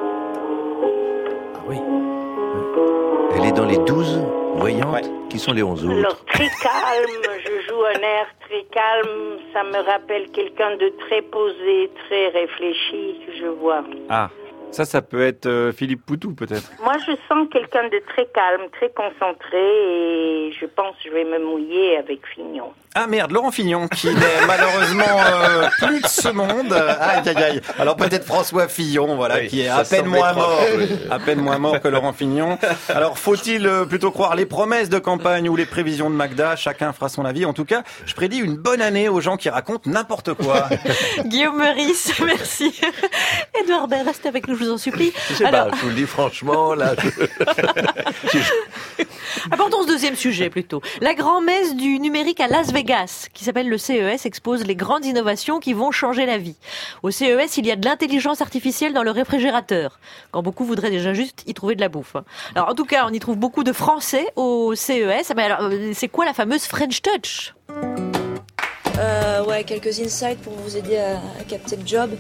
oui. Elle est dans les 12 voyantes, qui sont les 11 autres. Alors, très calme, je joue un air très calme. Ça me rappelle quelqu'un de très posé, très réfléchi, que je vois. Ah. Ça peut être Philippe Poutou, peut-être. Moi, je sens quelqu'un de très calme, très concentré, et je pense que je vais me mouiller avec Fignon. Ah merde, Laurent Fignon, qui n'est malheureusement plus de ce monde. Aïe, aïe, aïe. Alors peut-être François Fillon, voilà, qui est à peine moins mort. À peine moins mort que Laurent Fignon. Alors faut-il plutôt croire les promesses de campagne ou les prévisions de Magda ? Chacun fera son avis. En tout cas, je prédis une bonne année aux gens qui racontent n'importe quoi. Guillaume Meurice, merci. Édouard Baird, restez avec nous, je vous en supplie. Je sais pas, je vous le dis franchement, là... Abordons ce deuxième sujet plutôt. La grand-messe du numérique à Las Vegas, qui s'appelle le CES, expose les grandes innovations qui vont changer la vie. Au CES, il y a de l'intelligence artificielle dans le réfrigérateur, quand beaucoup voudraient déjà juste y trouver de la bouffe. Alors en tout cas, on y trouve beaucoup de Français au CES. Mais alors, c'est quoi la fameuse French Touch ? Ouais, quelques insights pour vous aider à capter le job.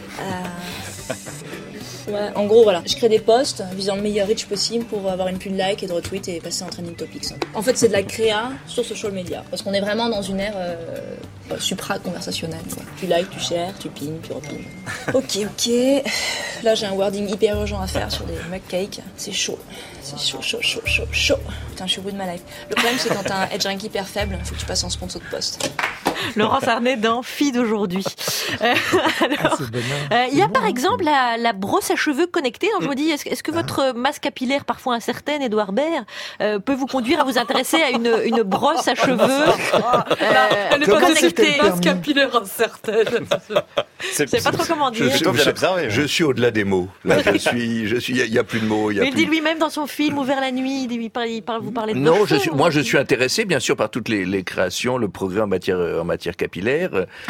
Ouais, en gros, voilà. Je crée des posts visant le meilleur reach possible pour avoir une pluie de likes et de retweets et passer en trending topics. En fait, c'est de la créa sur social media. Parce qu'on est vraiment dans une ère supra-conversationnelle. Tu likes, tu shares, tu pines, tu repines. Ok. Là, j'ai un wording hyper urgent à faire sur des mug-cakes. C'est chaud. C'est chaud. Putain, je suis au bout de ma life. Le problème, c'est quand t'as un edge rank hyper faible, faut que tu passes en sponsor de poste. Laurence Arnay dans Feed aujourd'hui. Il y a par exemple la brosse à cheveux connectée. Donc je me dis, est-ce que votre masse capillaire parfois incertaine, Édouard Baird, peut vous conduire à vous intéresser à une brosse à cheveux connectée? Masse capillaire incertaine. Je sais pas trop comment dire. Je suis au-delà des mots. Là, il y a plus de mots. Mais il dit lui-même dans son film Ouvert la nuit, vous parlez de non, je suis intéressé bien sûr par toutes les créations, le progrès en matière capillaire.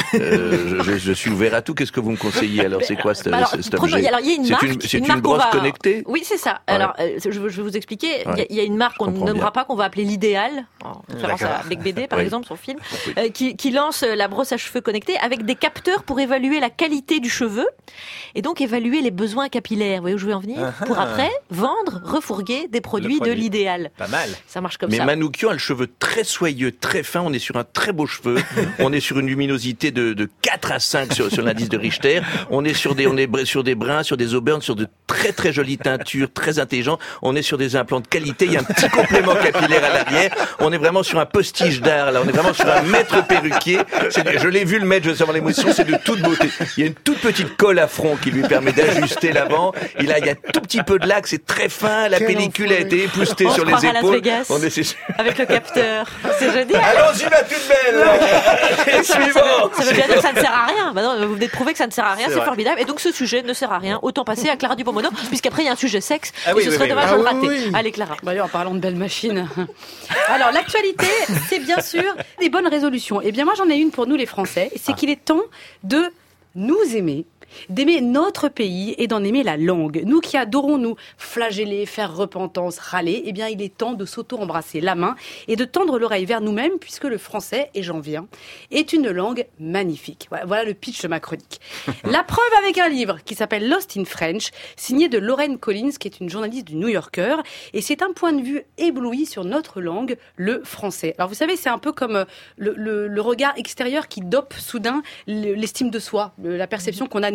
Je suis ouvert à tout. Qu'est-ce que vous me conseillez alors? C'est quoi cet objet? Alors il y a une marque. C'est une brosse connectée. Oui, c'est ça. Ouais. Alors je vais vous expliquer. Il y a une marque qu'on ne nommera pas, qu'on va appeler l'Idéal, en référence à Bec BD par exemple, son film, qui lance la brosse à cheveux connectée avec des capteurs pour évaluer la qualité du cheveu et donc évaluer les besoins capillaires. Vous voyez où je veux en venir? Pour après vendre, refourguer des produits de l'Idéal. Pas mal. Ça marche comme ça. Mais Manoukian a le cheveu très soyeux, très fin. On est sur un très beau cheveu. On est sur une luminosité de 4 à 5 sur l'indice de Richter. On est sur des bruns, sur des auburns, sur de très très jolies teintures, très intelligents. On est sur des implants de qualité. Il y a un petit complément capillaire à l'arrière. On est vraiment sur un postiche d'art. Là, on est vraiment sur un maître perruquier. Je l'ai vu le maître, je sais pas l'émotion, c'est de toute beauté. Il y a une toute petite colle à front qui lui permet d'ajuster l'avant. Il y a un tout petit peu de lac, c'est très fin. La pellicule a été époustée sur les épaules. À Las Vegas, avec le capteur. C'est génial. Allons-y, ma toute belle. Suivant. Ça veut bien dire que ça ne sert à rien. Bah non, vous venez de prouver que ça ne sert à rien. C'est formidable. Et donc ce sujet ne sert à rien. Autant passer à Clara Dupont-Moreau, puisqu'après il y a un sujet sexe. Et ce serait dommage de le rater. Allez, Clara. Bah, en parlant de belles machines. Alors l'actualité, c'est bien sûr des bonnes résolutions. Et bien moi j'en ai une pour nous les Français. C'est qu'il est temps de nous aimer. D'aimer notre pays et d'en aimer la langue. Nous qui adorons nous flageller, faire repentance, râler, eh bien il est temps de s'auto-embrasser la main et de tendre l'oreille vers nous-mêmes puisque le français, et j'en viens, est une langue magnifique. Voilà le pitch de ma chronique. La preuve avec un livre qui s'appelle Lost in French, signé de Lorraine Collins, qui est une journaliste du New Yorker, et c'est un point de vue ébloui sur notre langue, le français. Alors vous savez, c'est un peu comme le regard extérieur qui dope soudain l'estime de soi, la perception qu'on a de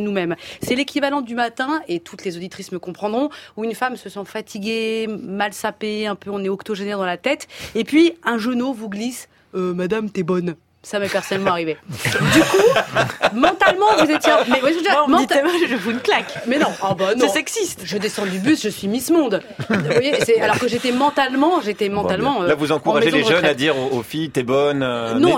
nous-mêmes. C'est l'équivalent du matin, et toutes les auditrices me comprendront, où une femme se sent fatiguée, mal sapée, un peu, on est octogénaire dans la tête, et puis un genou vous glisse « Madame, t'es bonne ». Ça m'est personnellement arrivé. Du coup, mentalement, vous étiez... Mais oui, je vous une claque. Mais non, non. C'est sexiste. Je descends du bus, je suis Miss Monde. Vous voyez, alors que j'étais mentalement... Là, vous encouragez les jeunes à dire aux filles, t'es bonne. Non,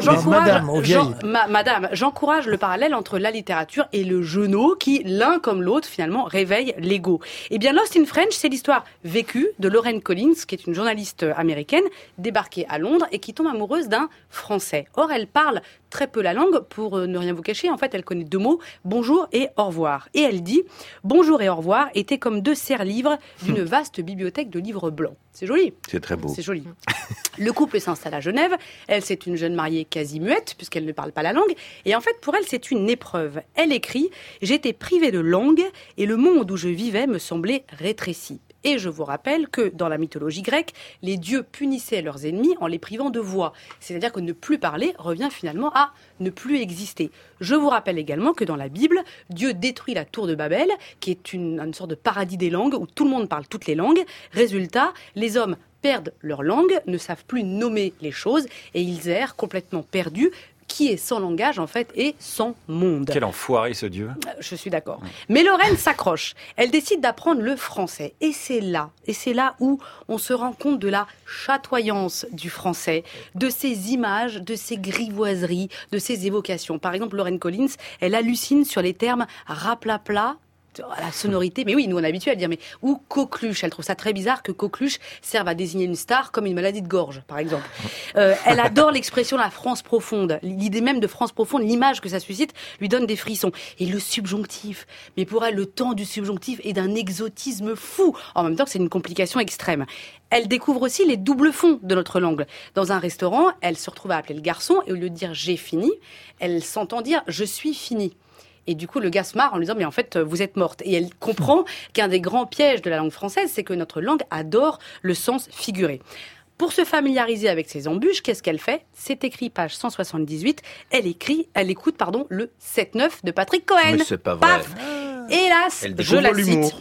Madame, j'encourage le parallèle entre la littérature et le genou qui, l'un comme l'autre, finalement, réveille l'ego. Eh bien, Lost in French, c'est l'histoire vécue de Lauren Collins, qui est une journaliste américaine, débarquée à Londres et qui tombe amoureuse d'un Français. Or, elle parle très peu la langue, pour ne rien vous cacher. En fait, elle connaît 2 mots, bonjour et au revoir. Et elle dit, bonjour et au revoir étaient comme 2 serre-livres d'une vaste bibliothèque de livres blancs. C'est joli. C'est très beau. C'est joli. Le couple s'installe à Genève. Elle, c'est une jeune mariée quasi muette, puisqu'elle ne parle pas la langue. Et en fait, pour elle, c'est une épreuve. Elle écrit, j'étais privée de langue et le monde où je vivais me semblait rétréci. Et je vous rappelle que, dans la mythologie grecque, les dieux punissaient leurs ennemis en les privant de voix. C'est-à-dire que ne plus parler revient finalement à ne plus exister. Je vous rappelle également que dans la Bible, Dieu détruit la tour de Babel, qui est une sorte de paradis des langues, où tout le monde parle toutes les langues. Résultat, les hommes perdent leur langue, ne savent plus nommer les choses, et ils errent complètement perdus. Qui est sans langage, en fait, et sans monde. Quel enfoiré, ce Dieu. Je suis d'accord. Mais Lorraine s'accroche. Elle décide d'apprendre le français. Et c'est là où on se rend compte de la chatoyance du français, de ses images, de ses grivoiseries, de ses évocations. Par exemple, Lauren Collins, elle hallucine sur les termes raplapla, la sonorité, mais oui, nous on est habitués à le dire, mais ou coqueluche. Elle trouve ça très bizarre que coqueluche serve à désigner une star comme une maladie de gorge, par exemple. Elle adore l'expression la France profonde. L'idée même de France profonde, l'image que ça suscite, lui donne des frissons. Et le subjonctif, mais pour elle, le temps du subjonctif est d'un exotisme fou, en même temps que c'est une complication extrême. Elle découvre aussi les doubles fonds de notre langue. Dans un restaurant, elle se retrouve à appeler le garçon et au lieu de dire « j'ai fini », elle s'entend dire « je suis fini ». Et du coup, le gars se marre en lui disant « mais en fait, vous êtes morte ». Et elle comprend qu'un des grands pièges de la langue française, c'est que notre langue adore le sens figuré. Pour se familiariser avec ces embûches, qu'est-ce qu'elle fait ? C'est écrit page 178. Elle écoute le 7-9 de Patrick Cohen. Mais c'est pas vrai. Paf ! Hélas, je la cite.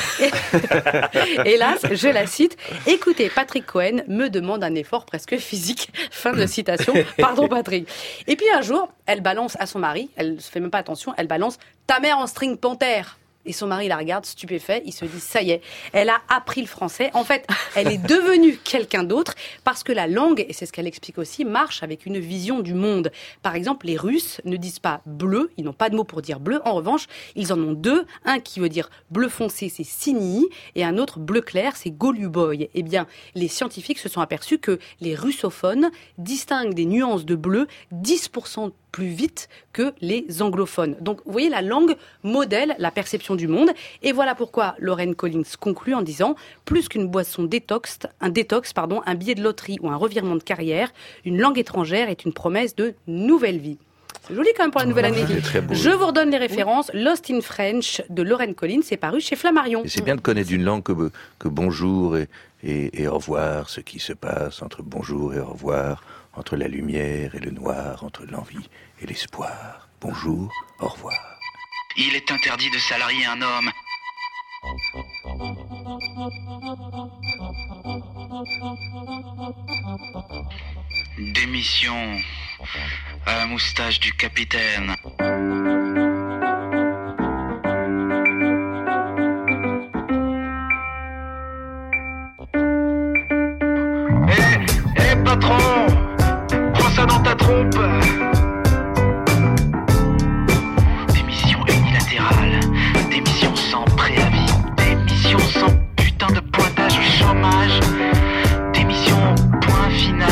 Hélas, je la cite. Écoutez, Patrick Cohen me demande un effort presque physique. Fin de citation. Pardon, Patrick. Et puis un jour, elle balance à son mari, elle se fait même pas attention, elle balance ta mère en string panthère. Et son mari la regarde stupéfait, il se dit ça y est, elle a appris le français. En fait, elle est devenue quelqu'un d'autre parce que la langue, et c'est ce qu'elle explique aussi, marche avec une vision du monde. Par exemple, les Russes ne disent pas bleu, ils n'ont pas de mot pour dire bleu. En revanche, ils en ont 2. Un qui veut dire bleu foncé, c'est Sinii, et un autre bleu clair, c'est Goluboy. Eh bien, les scientifiques se sont aperçus que les russophones distinguent des nuances de bleu 10% plus vite que les anglophones. Donc, vous voyez, la langue modèle la perception du monde. Et voilà pourquoi Lauren Collins conclut en disant « Plus qu'une boisson détox, un billet de loterie ou un revirement de carrière, une langue étrangère est une promesse de nouvelle vie. » C'est joli quand même pour la nouvelle année. Je vous redonne les références. Lost in French de Lauren Collins, c'est paru chez Flammarion. Et c'est bien de connaître une langue que bonjour et au revoir, ce qui se passe entre bonjour et au revoir, entre la lumière et le noir, entre l'envie et l'espoir. Bonjour, au revoir. Il est interdit de salarier un homme. Démission à la moustache du capitaine. Eh patron, prends ça dans ta trompe. Démission unilatérale, démission sans préavis, démission sans putain de pointage au chômage, démission point final.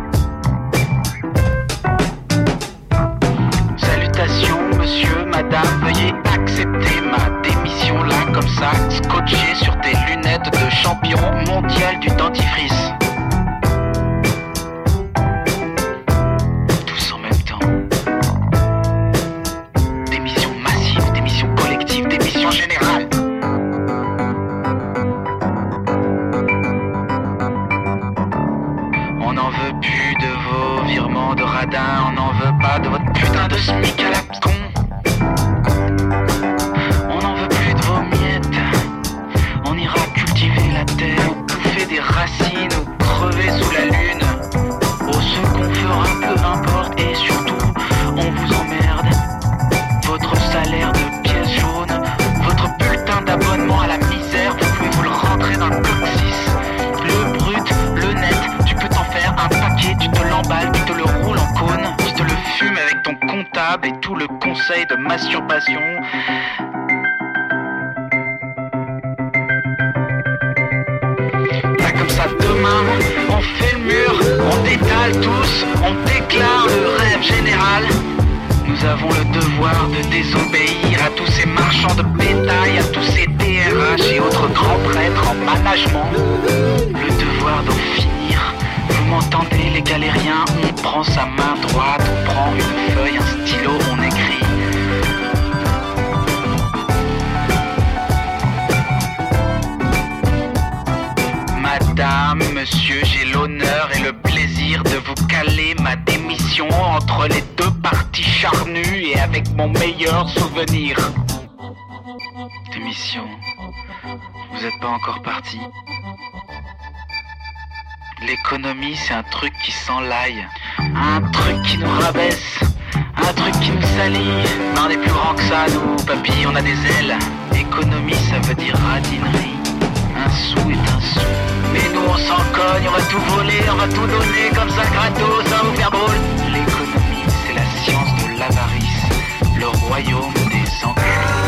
Salutations monsieur, madame, veuillez accepter ma démission là comme ça, scotché sur des lunettes de champion mondial du dentifrice. On n'en veut pas de votre putain de SMIC à la con. salaire de pièces jaunes, votre bulletin d'abonnement à la misère, vous pouvez vous le rentrer dans le coccyx. Le brut, le net, tu peux t'en faire un paquet, tu te l'emballes, tu te le roules en cône, tu te le fumes avec ton comptable et tout le conseil de masturbation. Là comme ça demain, on fait le mur, on détale tous, on déclare le rêve général. Nous avons le devoir de désobéir à tous ces marchands de bétail, à tous ces DRH et autres grands prêtres en management. Le devoir d'en finir. Vous m'entendez les galériens, on prend sa main droite, on prend une feuille, un stylo, on écrit. Madame, monsieur, j'ai l'honneur et le plaisir de vous caler ma démission entre les deux parties charnues et avec mon meilleur souvenir. Démission, vous êtes pas encore parti. L'économie, c'est un truc qui s'enlaille, un truc qui nous rabaisse, un truc qui nous salit. Mais on est plus grand que ça, nous, papy, on a des ailes. Économie, ça veut dire radinerie. Un sou est un sou. Mais nous on s'en cogne, on va tout voler, on va tout donner comme ça gratos, ça va vous faire drôle. L'économie, c'est la science de l'avarice, le royaume des enculés.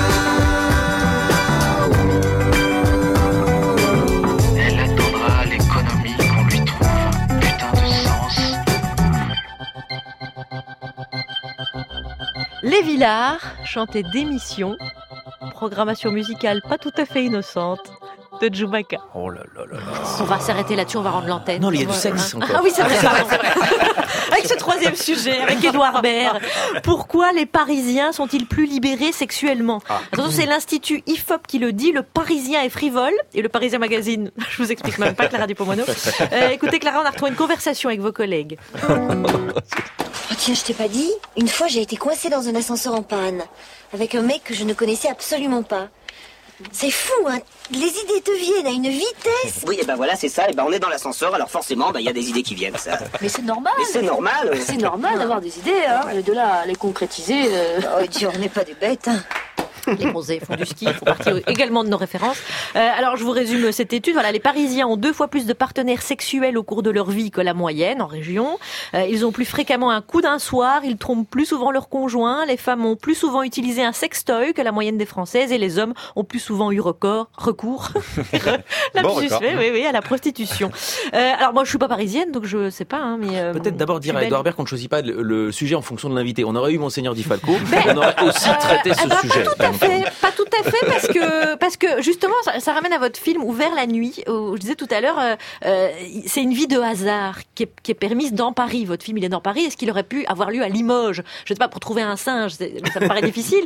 Elle attendra l'économie qu'on lui trouve un putain de sens. Les Villards chantaient Démission, programmation musicale pas tout à fait innocente de Chewbacca. Oh là là là là. On va s'arrêter là-dessus, on va rendre l'antenne. Non, il y a du sexe encore. Ah oui, c'est vrai, c'est vrai. Avec ce troisième sujet, avec Édouard Baird. Pourquoi les Parisiens sont-ils plus libérés sexuellement ? Attention, c'est l'Institut IFOP qui le dit. Le Parisien est frivole. Et le Parisien Magazine, je vous explique même pas, Clara Dupont-Mono. Écoutez, Clara, on a retrouvé une conversation avec vos collègues. Oh tiens, je t'ai pas dit, une fois j'ai été coincée dans un ascenseur en panne, avec un mec que je ne connaissais absolument pas. C'est fou, hein. Les idées te viennent à une vitesse. Oui, et ben voilà, c'est ça. Et ben on est dans l'ascenseur, alors forcément, il y a des idées qui viennent, ça. Mais c'est normal. Mais c'est normal. C'est normal d'avoir des idées, hein. Et de là à les concrétiser. Oh Dieu, on n'est pas des bêtes, hein. Les bronzés font du ski, font partie également de nos références. Alors, je vous résume cette étude. Voilà, les Parisiens ont 2 fois plus de partenaires sexuels au cours de leur vie que la moyenne en région. Ils ont plus fréquemment un coup d'un soir. Ils trompent plus souvent leur conjoint. Les femmes ont plus souvent utilisé un sextoy que la moyenne des Françaises. Et les hommes ont plus souvent eu recours oui, à la prostitution. Alors, moi, je suis pas parisienne, donc je sais pas. Hein, mais peut-être d'abord dire à Édouard Baird qu'on ne choisit pas le sujet en fonction de l'invité. On aurait eu Monseigneur Di Falco, on aurait aussi traité ce sujet. Pas tout à fait, parce que justement, ça ramène à votre film Ouvert la nuit, où je disais tout à l'heure, c'est une vie de hasard qui est permise dans Paris. Votre film, il est dans Paris. Est-ce qu'il aurait pu avoir lieu à Limoges ? Je sais pas, pour trouver un singe, ça me paraît difficile.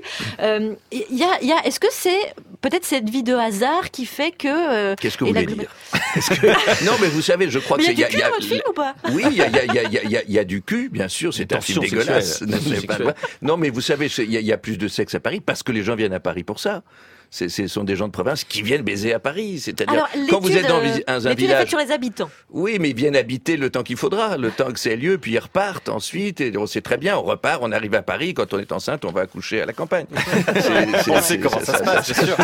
Est-ce que c'est peut-être cette vie de hasard qui fait que... Qu'est-ce que vous voulez dire ? Non, mais vous savez, je crois que il y a du cul dans votre film ou pas ? Oui, il y a du cul, bien sûr. C'est un film dégueulasse. Non, mais vous savez, il y a plus de sexe à Paris parce que les gens viennent à Paris pour ça. Ce sont des gens de province qui viennent baiser à Paris. C'est-à-dire, quand vous êtes dans un village... sur les habitants. Oui, mais ils viennent habiter le temps qu'il faudra, le temps que c'est lieu, puis ils repartent ensuite. Et on sait très bien, on repart, on arrive à Paris. Quand on est enceinte, on va accoucher à la campagne. On sait comment ça se passe, c'est sûr.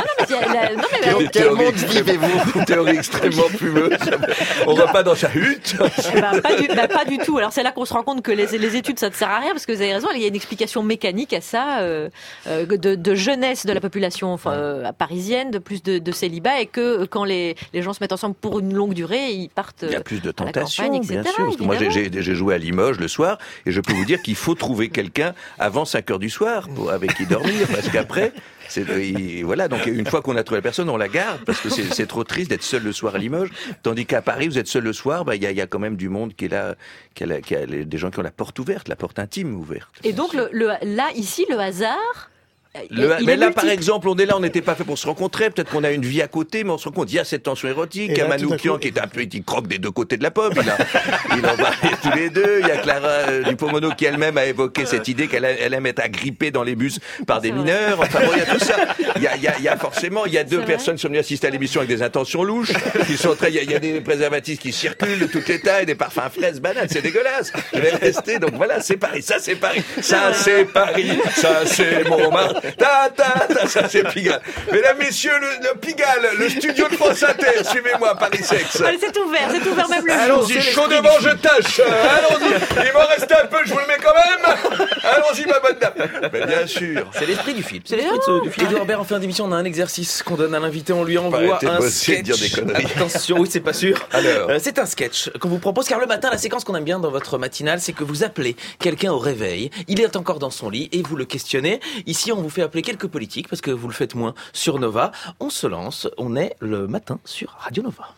Quel monde vivez-vous ? Théorie extrêmement fumeuse. On repart dans sa hutte. Pas du tout. Alors c'est là qu'on se rend compte que les études, ça ne sert à rien, parce que vous avez raison, il y a une explication mécanique à ça, de jeunesse de la population parisienne, de plus de célibat, et que quand les gens se mettent ensemble pour une longue durée, ils partent. Il y a plus de tentations, campagne, bien sûr. Parce que moi, j'ai joué à Limoges le soir, et je peux vous dire qu'il faut trouver quelqu'un avant 5h du soir avec qui dormir, parce qu'après, voilà. Donc une fois qu'on a trouvé la personne, on la garde, parce que c'est trop triste d'être seul le soir à Limoges. Tandis qu'à Paris, vous êtes seul le soir, il y a quand même du monde qui est là, qui a des gens qui ont la porte ouverte, la porte intime ouverte. Et donc là, ici, le hasard. Mais là, par exemple, on est là, on n'était pas fait pour se rencontrer. Peut-être qu'on a une vie à côté, mais on se rend compte, il y a cette tension érotique. Il y a Manoukian qui est un peu, qui croque des deux côtés de la pomme. Il en va tous les deux. Il y a Clara Dupont-Mono qui elle-même a évoqué cette idée qu'elle aime être agrippée dans les bus par des mineurs. Enfin bon, il y a tout ça. Il y a forcément, il y a 2 personnes qui sont venues assister à l'émission avec des intentions louches. Il y a des préservatifs qui circulent de toutes les tailles, des parfums à fraises, bananes. C'est dégueulasse. Je vais rester. Donc voilà, c'est Paris. Ça, c'est Paris. Ça, c'est Paris. Ça, c'est Montmartre. Ça c'est Pigalle. Mesdames, messieurs, le Pigalle, le studio de France Inter, suivez-moi, Paris Sexe. Allez, c'est ouvert même le jour. Allons-y, chaud devant, je tâche. Allons-y, il m'en reste un peu, je vous le mets quand même. Allons-y, ma bonne dame. Mais bien sûr. C'est l'esprit du film. C'est l'esprit du film. Édouard Baird, en fin d'émission, on a un exercice qu'on donne à l'invité. On lui envoie un sketch. Dire des conneries. Attention, oui, c'est pas sûr. Alors. C'est un sketch qu'on vous propose, car le matin, la séquence qu'on aime bien dans votre matinale, c'est que vous appelez quelqu'un au réveil. Il est encore dans son lit et vous le questionnez. Ici, on vous fait appeler quelques politiques parce que vous le faites moins sur Nova. On se lance. On est le matin sur Radio Nova.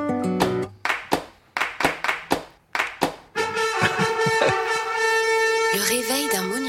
Le réveil d'un monument.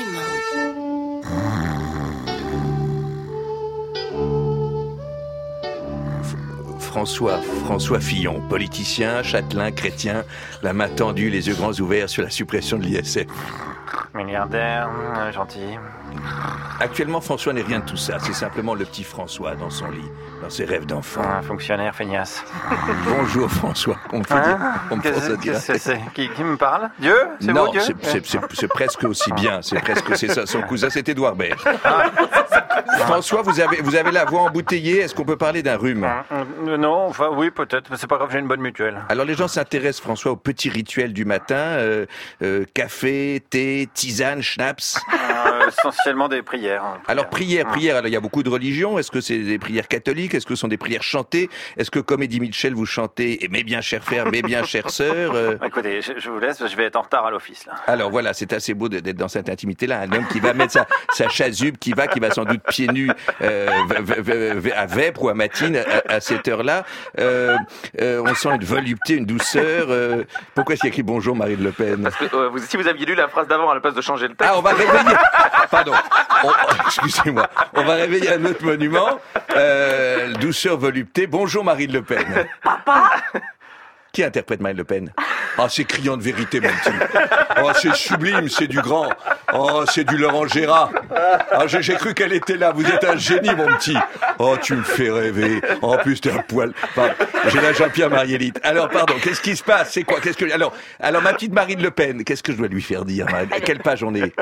François Fillon, politicien, châtelain, chrétien, la main tendue, les yeux grands ouverts sur la suppression de l'ISF. Milliardaire, gentil. Actuellement, François n'est rien de tout ça. C'est simplement le petit François dans son lit, dans ses rêves d'enfant. Un fonctionnaire feignasse. Bonjour François. On me c'est qui me parle? Dieu? C'est non, vous, Dieu? c'est presque aussi bien. C'est ça. Son cousin, c'est Édouard Baird. François, vous avez la voix embouteillée. Est-ce qu'on peut parler d'un rhume? Non, enfin oui, peut-être. Mais c'est pas grave, j'ai une bonne mutuelle. Alors les gens s'intéressent, François, aux petits rituels du matin. Café, thé, tisane, schnapps. Essentiellement des prières. Alors prière. Alors il y a beaucoup de religions. Est-ce que c'est des prières catholiques? Est-ce que ce sont des prières chantées? Est-ce que comme Eddie Mitchell vous chantez mes bien chers frères, mes bien chères sœurs? Écoutez, je vous laisse, je vais être en retard à l'office là. Alors voilà, c'est assez beau d'être dans cette intimité-là. Un homme qui va mettre sa chasuble, qui va sans doute pieds nus à Vêpres ou à Matine à cette heure-là. On sent une volupté, une douceur. Pourquoi est-ce qu'il y a écrit bonjour Marine Le Pen? Parce que si vous aviez lu la phrase d'avant à la place de changer le texte. Ah, on va réveiller. Pardon. Excusez-moi. On va réveiller un autre monument. Douceur, volupté. Bonjour Marine Le Pen. Papa. Qui interprète Marine Le Pen? Ah, c'est criant de vérité, mon petit. Oh, c'est sublime, c'est du grand. Oh, c'est du Laurent Gérard. Ah, j'ai cru qu'elle était là. Vous êtes un génie, mon petit. Oh, tu me fais rêver. En plus, t'es un poil. Enfin, j'ai la Jean-Pierre Marielite. Alors, pardon, qu'est-ce qui se passe? C'est quoi? Alors, ma petite Marine Le Pen, qu'est-ce que je dois lui faire dire? À quelle page on est?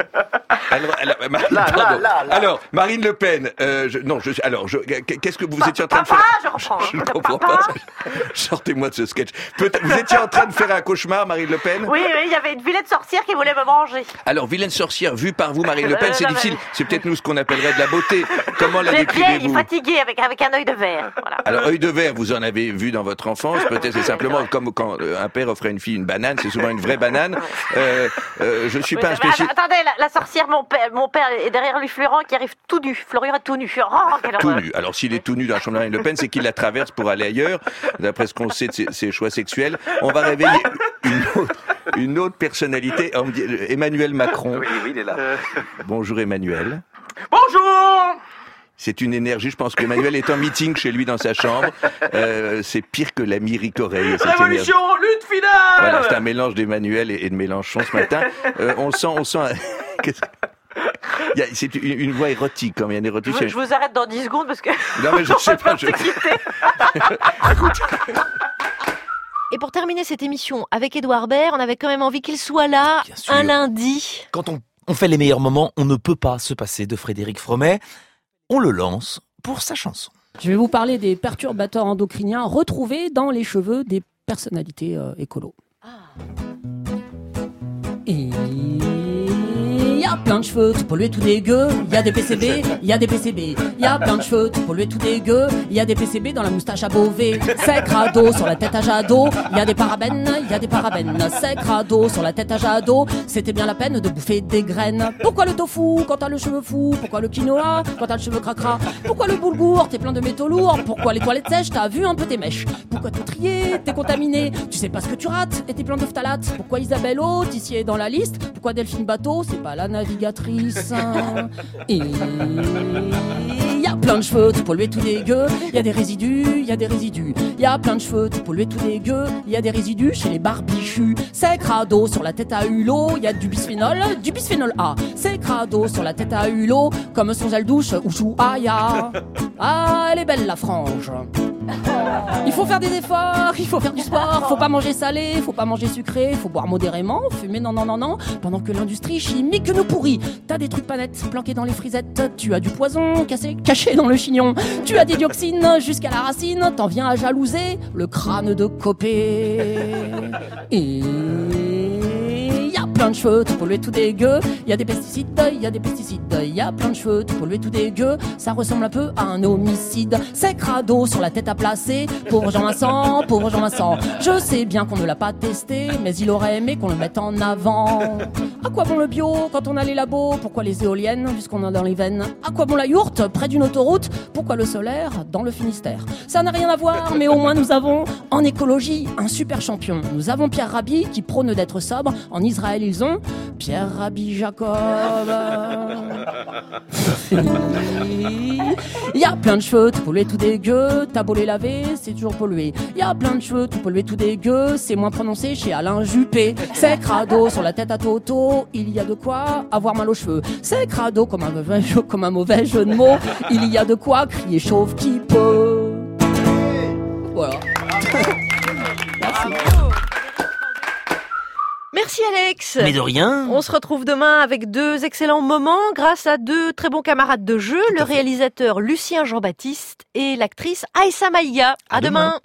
Alors, Marine Le Pen, qu'est-ce que vous étiez en train de faire? Je reprends. Je ne comprends pas. Sortez-moi de ce sketch. Vous étiez en train de faire un cauchemar, Marine Le Pen? Oui, il y avait une vilaine sorcière qui voulait me manger. Alors, vilaine sorcière vue par vous, Marine Le Pen, c'est difficile. C'est peut-être nous ce qu'on appellerait de la beauté. Comment la décrivez-vous? Fatiguée avec un œil de verre. Voilà. Alors, œil de verre, vous en avez vu dans votre enfance. Peut-être c'est simplement comme quand un père offrait à une fille une banane. C'est souvent une vraie banane. Je suis pas un spécialiste. Attendez, la sorcière, mon père est derrière lui, Florent, qui arrive tout nu. Florian est tout nu. Tout nu. Alors, s'il est tout nu dans la chambre de Marine Le Pen, c'est qu'il la traverse pour aller ailleurs. D'après ce qu'on sait de ses choix sexuels. On va réveiller une autre personnalité. On me dit Emmanuel Macron. Oui, il est là. Bonjour Emmanuel. Bonjour. C'est une énergie, je pense qu'Emmanuel est en meeting chez lui dans sa chambre. C'est pire que la Mireille. Révolution, lutte finale. Voilà, c'est un mélange d'Emmanuel et de Mélenchon ce matin. On sent. C'est une voix érotique, quand même. Je vous arrête dans 10 secondes parce que. Non, mais je sais pas. Écoute. Et pour terminer cette émission avec Édouard Baird, on avait quand même envie qu'il soit là un lundi. Quand on fait les meilleurs moments, on ne peut pas se passer de Frédéric Fromet. On le lance pour sa chanson. Je vais vous parler des perturbateurs endocriniens retrouvés dans les cheveux des personnalités écolos. Et il y a plein de cheveux tout pollués, tout dégueu. Il y a des PCB, il y a des PCB. Il y a plein de cheveux tout pollués, tout dégueu. Il y a des PCB dans la moustache à Beauvais. Sec radeau sur la tête à Jadot. Il y a des parabènes, il y a des parabènes. Sec radeau sur la tête à Jadot. C'était bien la peine de bouffer des graines. Pourquoi le tofu quand t'as le cheveu fou? Pourquoi le quinoa quand t'as le cheveu cracra? Pourquoi le boulgour t'es plein de métaux lourds? Pourquoi les toilettes sèches t'as vu un peu tes mèches? Pourquoi tout trier t'es contaminé? Tu sais pas ce que tu rates et t'es plein de phtalates. Pourquoi Isabelle Haute ici est dans la liste? Pourquoi Delphine Bateau c'est pas la navigatrice? Et il y a plein de cheveux tout pollués, tout dégueu. Il y a des résidus, il y a des résidus. Il y a plein de cheveux tout pollués, tout dégueu. Il y a des résidus chez les barbichus. C'est crado sur la tête à hulot. Il y a du bisphénol A. C'est crado sur la tête à hulot. Comme son gel douche ou Chouaïa. Ah, elle est belle la frange. Il faut faire des efforts, il faut faire du sport, faut pas manger salé, faut pas manger sucré, faut boire modérément, fumer non, pendant que l'industrie chimique nous pourrit. T'as des trucs pas nets planqués dans les frisettes, tu as du poison caché dans le chignon, tu as des dioxines jusqu'à la racine, t'en viens à jalouser le crâne de Copé. Et y a plein de cheveux tout pollués, tout dégueu, y a des pesticides, y a plein de cheveux tout pollués, tout dégueu, ça ressemble un peu à un homicide. C'est crado sur la tête à placer, pauvre Jean-Vincent, je sais bien qu'on ne l'a pas testé, mais il aurait aimé qu'on le mette en avant. À quoi bon le bio quand on a les labos? Pourquoi les éoliennes puisqu'on a dans les veines? À quoi bon la yourte près d'une autoroute? Pourquoi le solaire dans le Finistère? Ça n'a rien à voir, mais au moins nous avons en écologie un super champion. Nous avons Pierre Rabhi qui prône d'être sobre. En Israël ils ont Pierre Rabhi Jacob. Il y a plein de cheveux tout pollués, tout dégueu, t'as beau les laver, c'est toujours pollué. Il y a plein de cheveux tout pollués, tout dégueu, c'est moins prononcé chez Alain Juppé. C'est crado sur la tête à Toto, il y a de quoi avoir mal aux cheveux. C'est crado comme un mauvais jeu de mots, il y a de quoi crier chauve qui peut. Voilà. Merci. Merci Alex. Mais de rien. On se retrouve demain avec 2 excellents moments grâce à 2 très bons camarades de jeu, le réalisateur Lucien Jean-Baptiste et l'actrice Aïssa Maïga. À demain.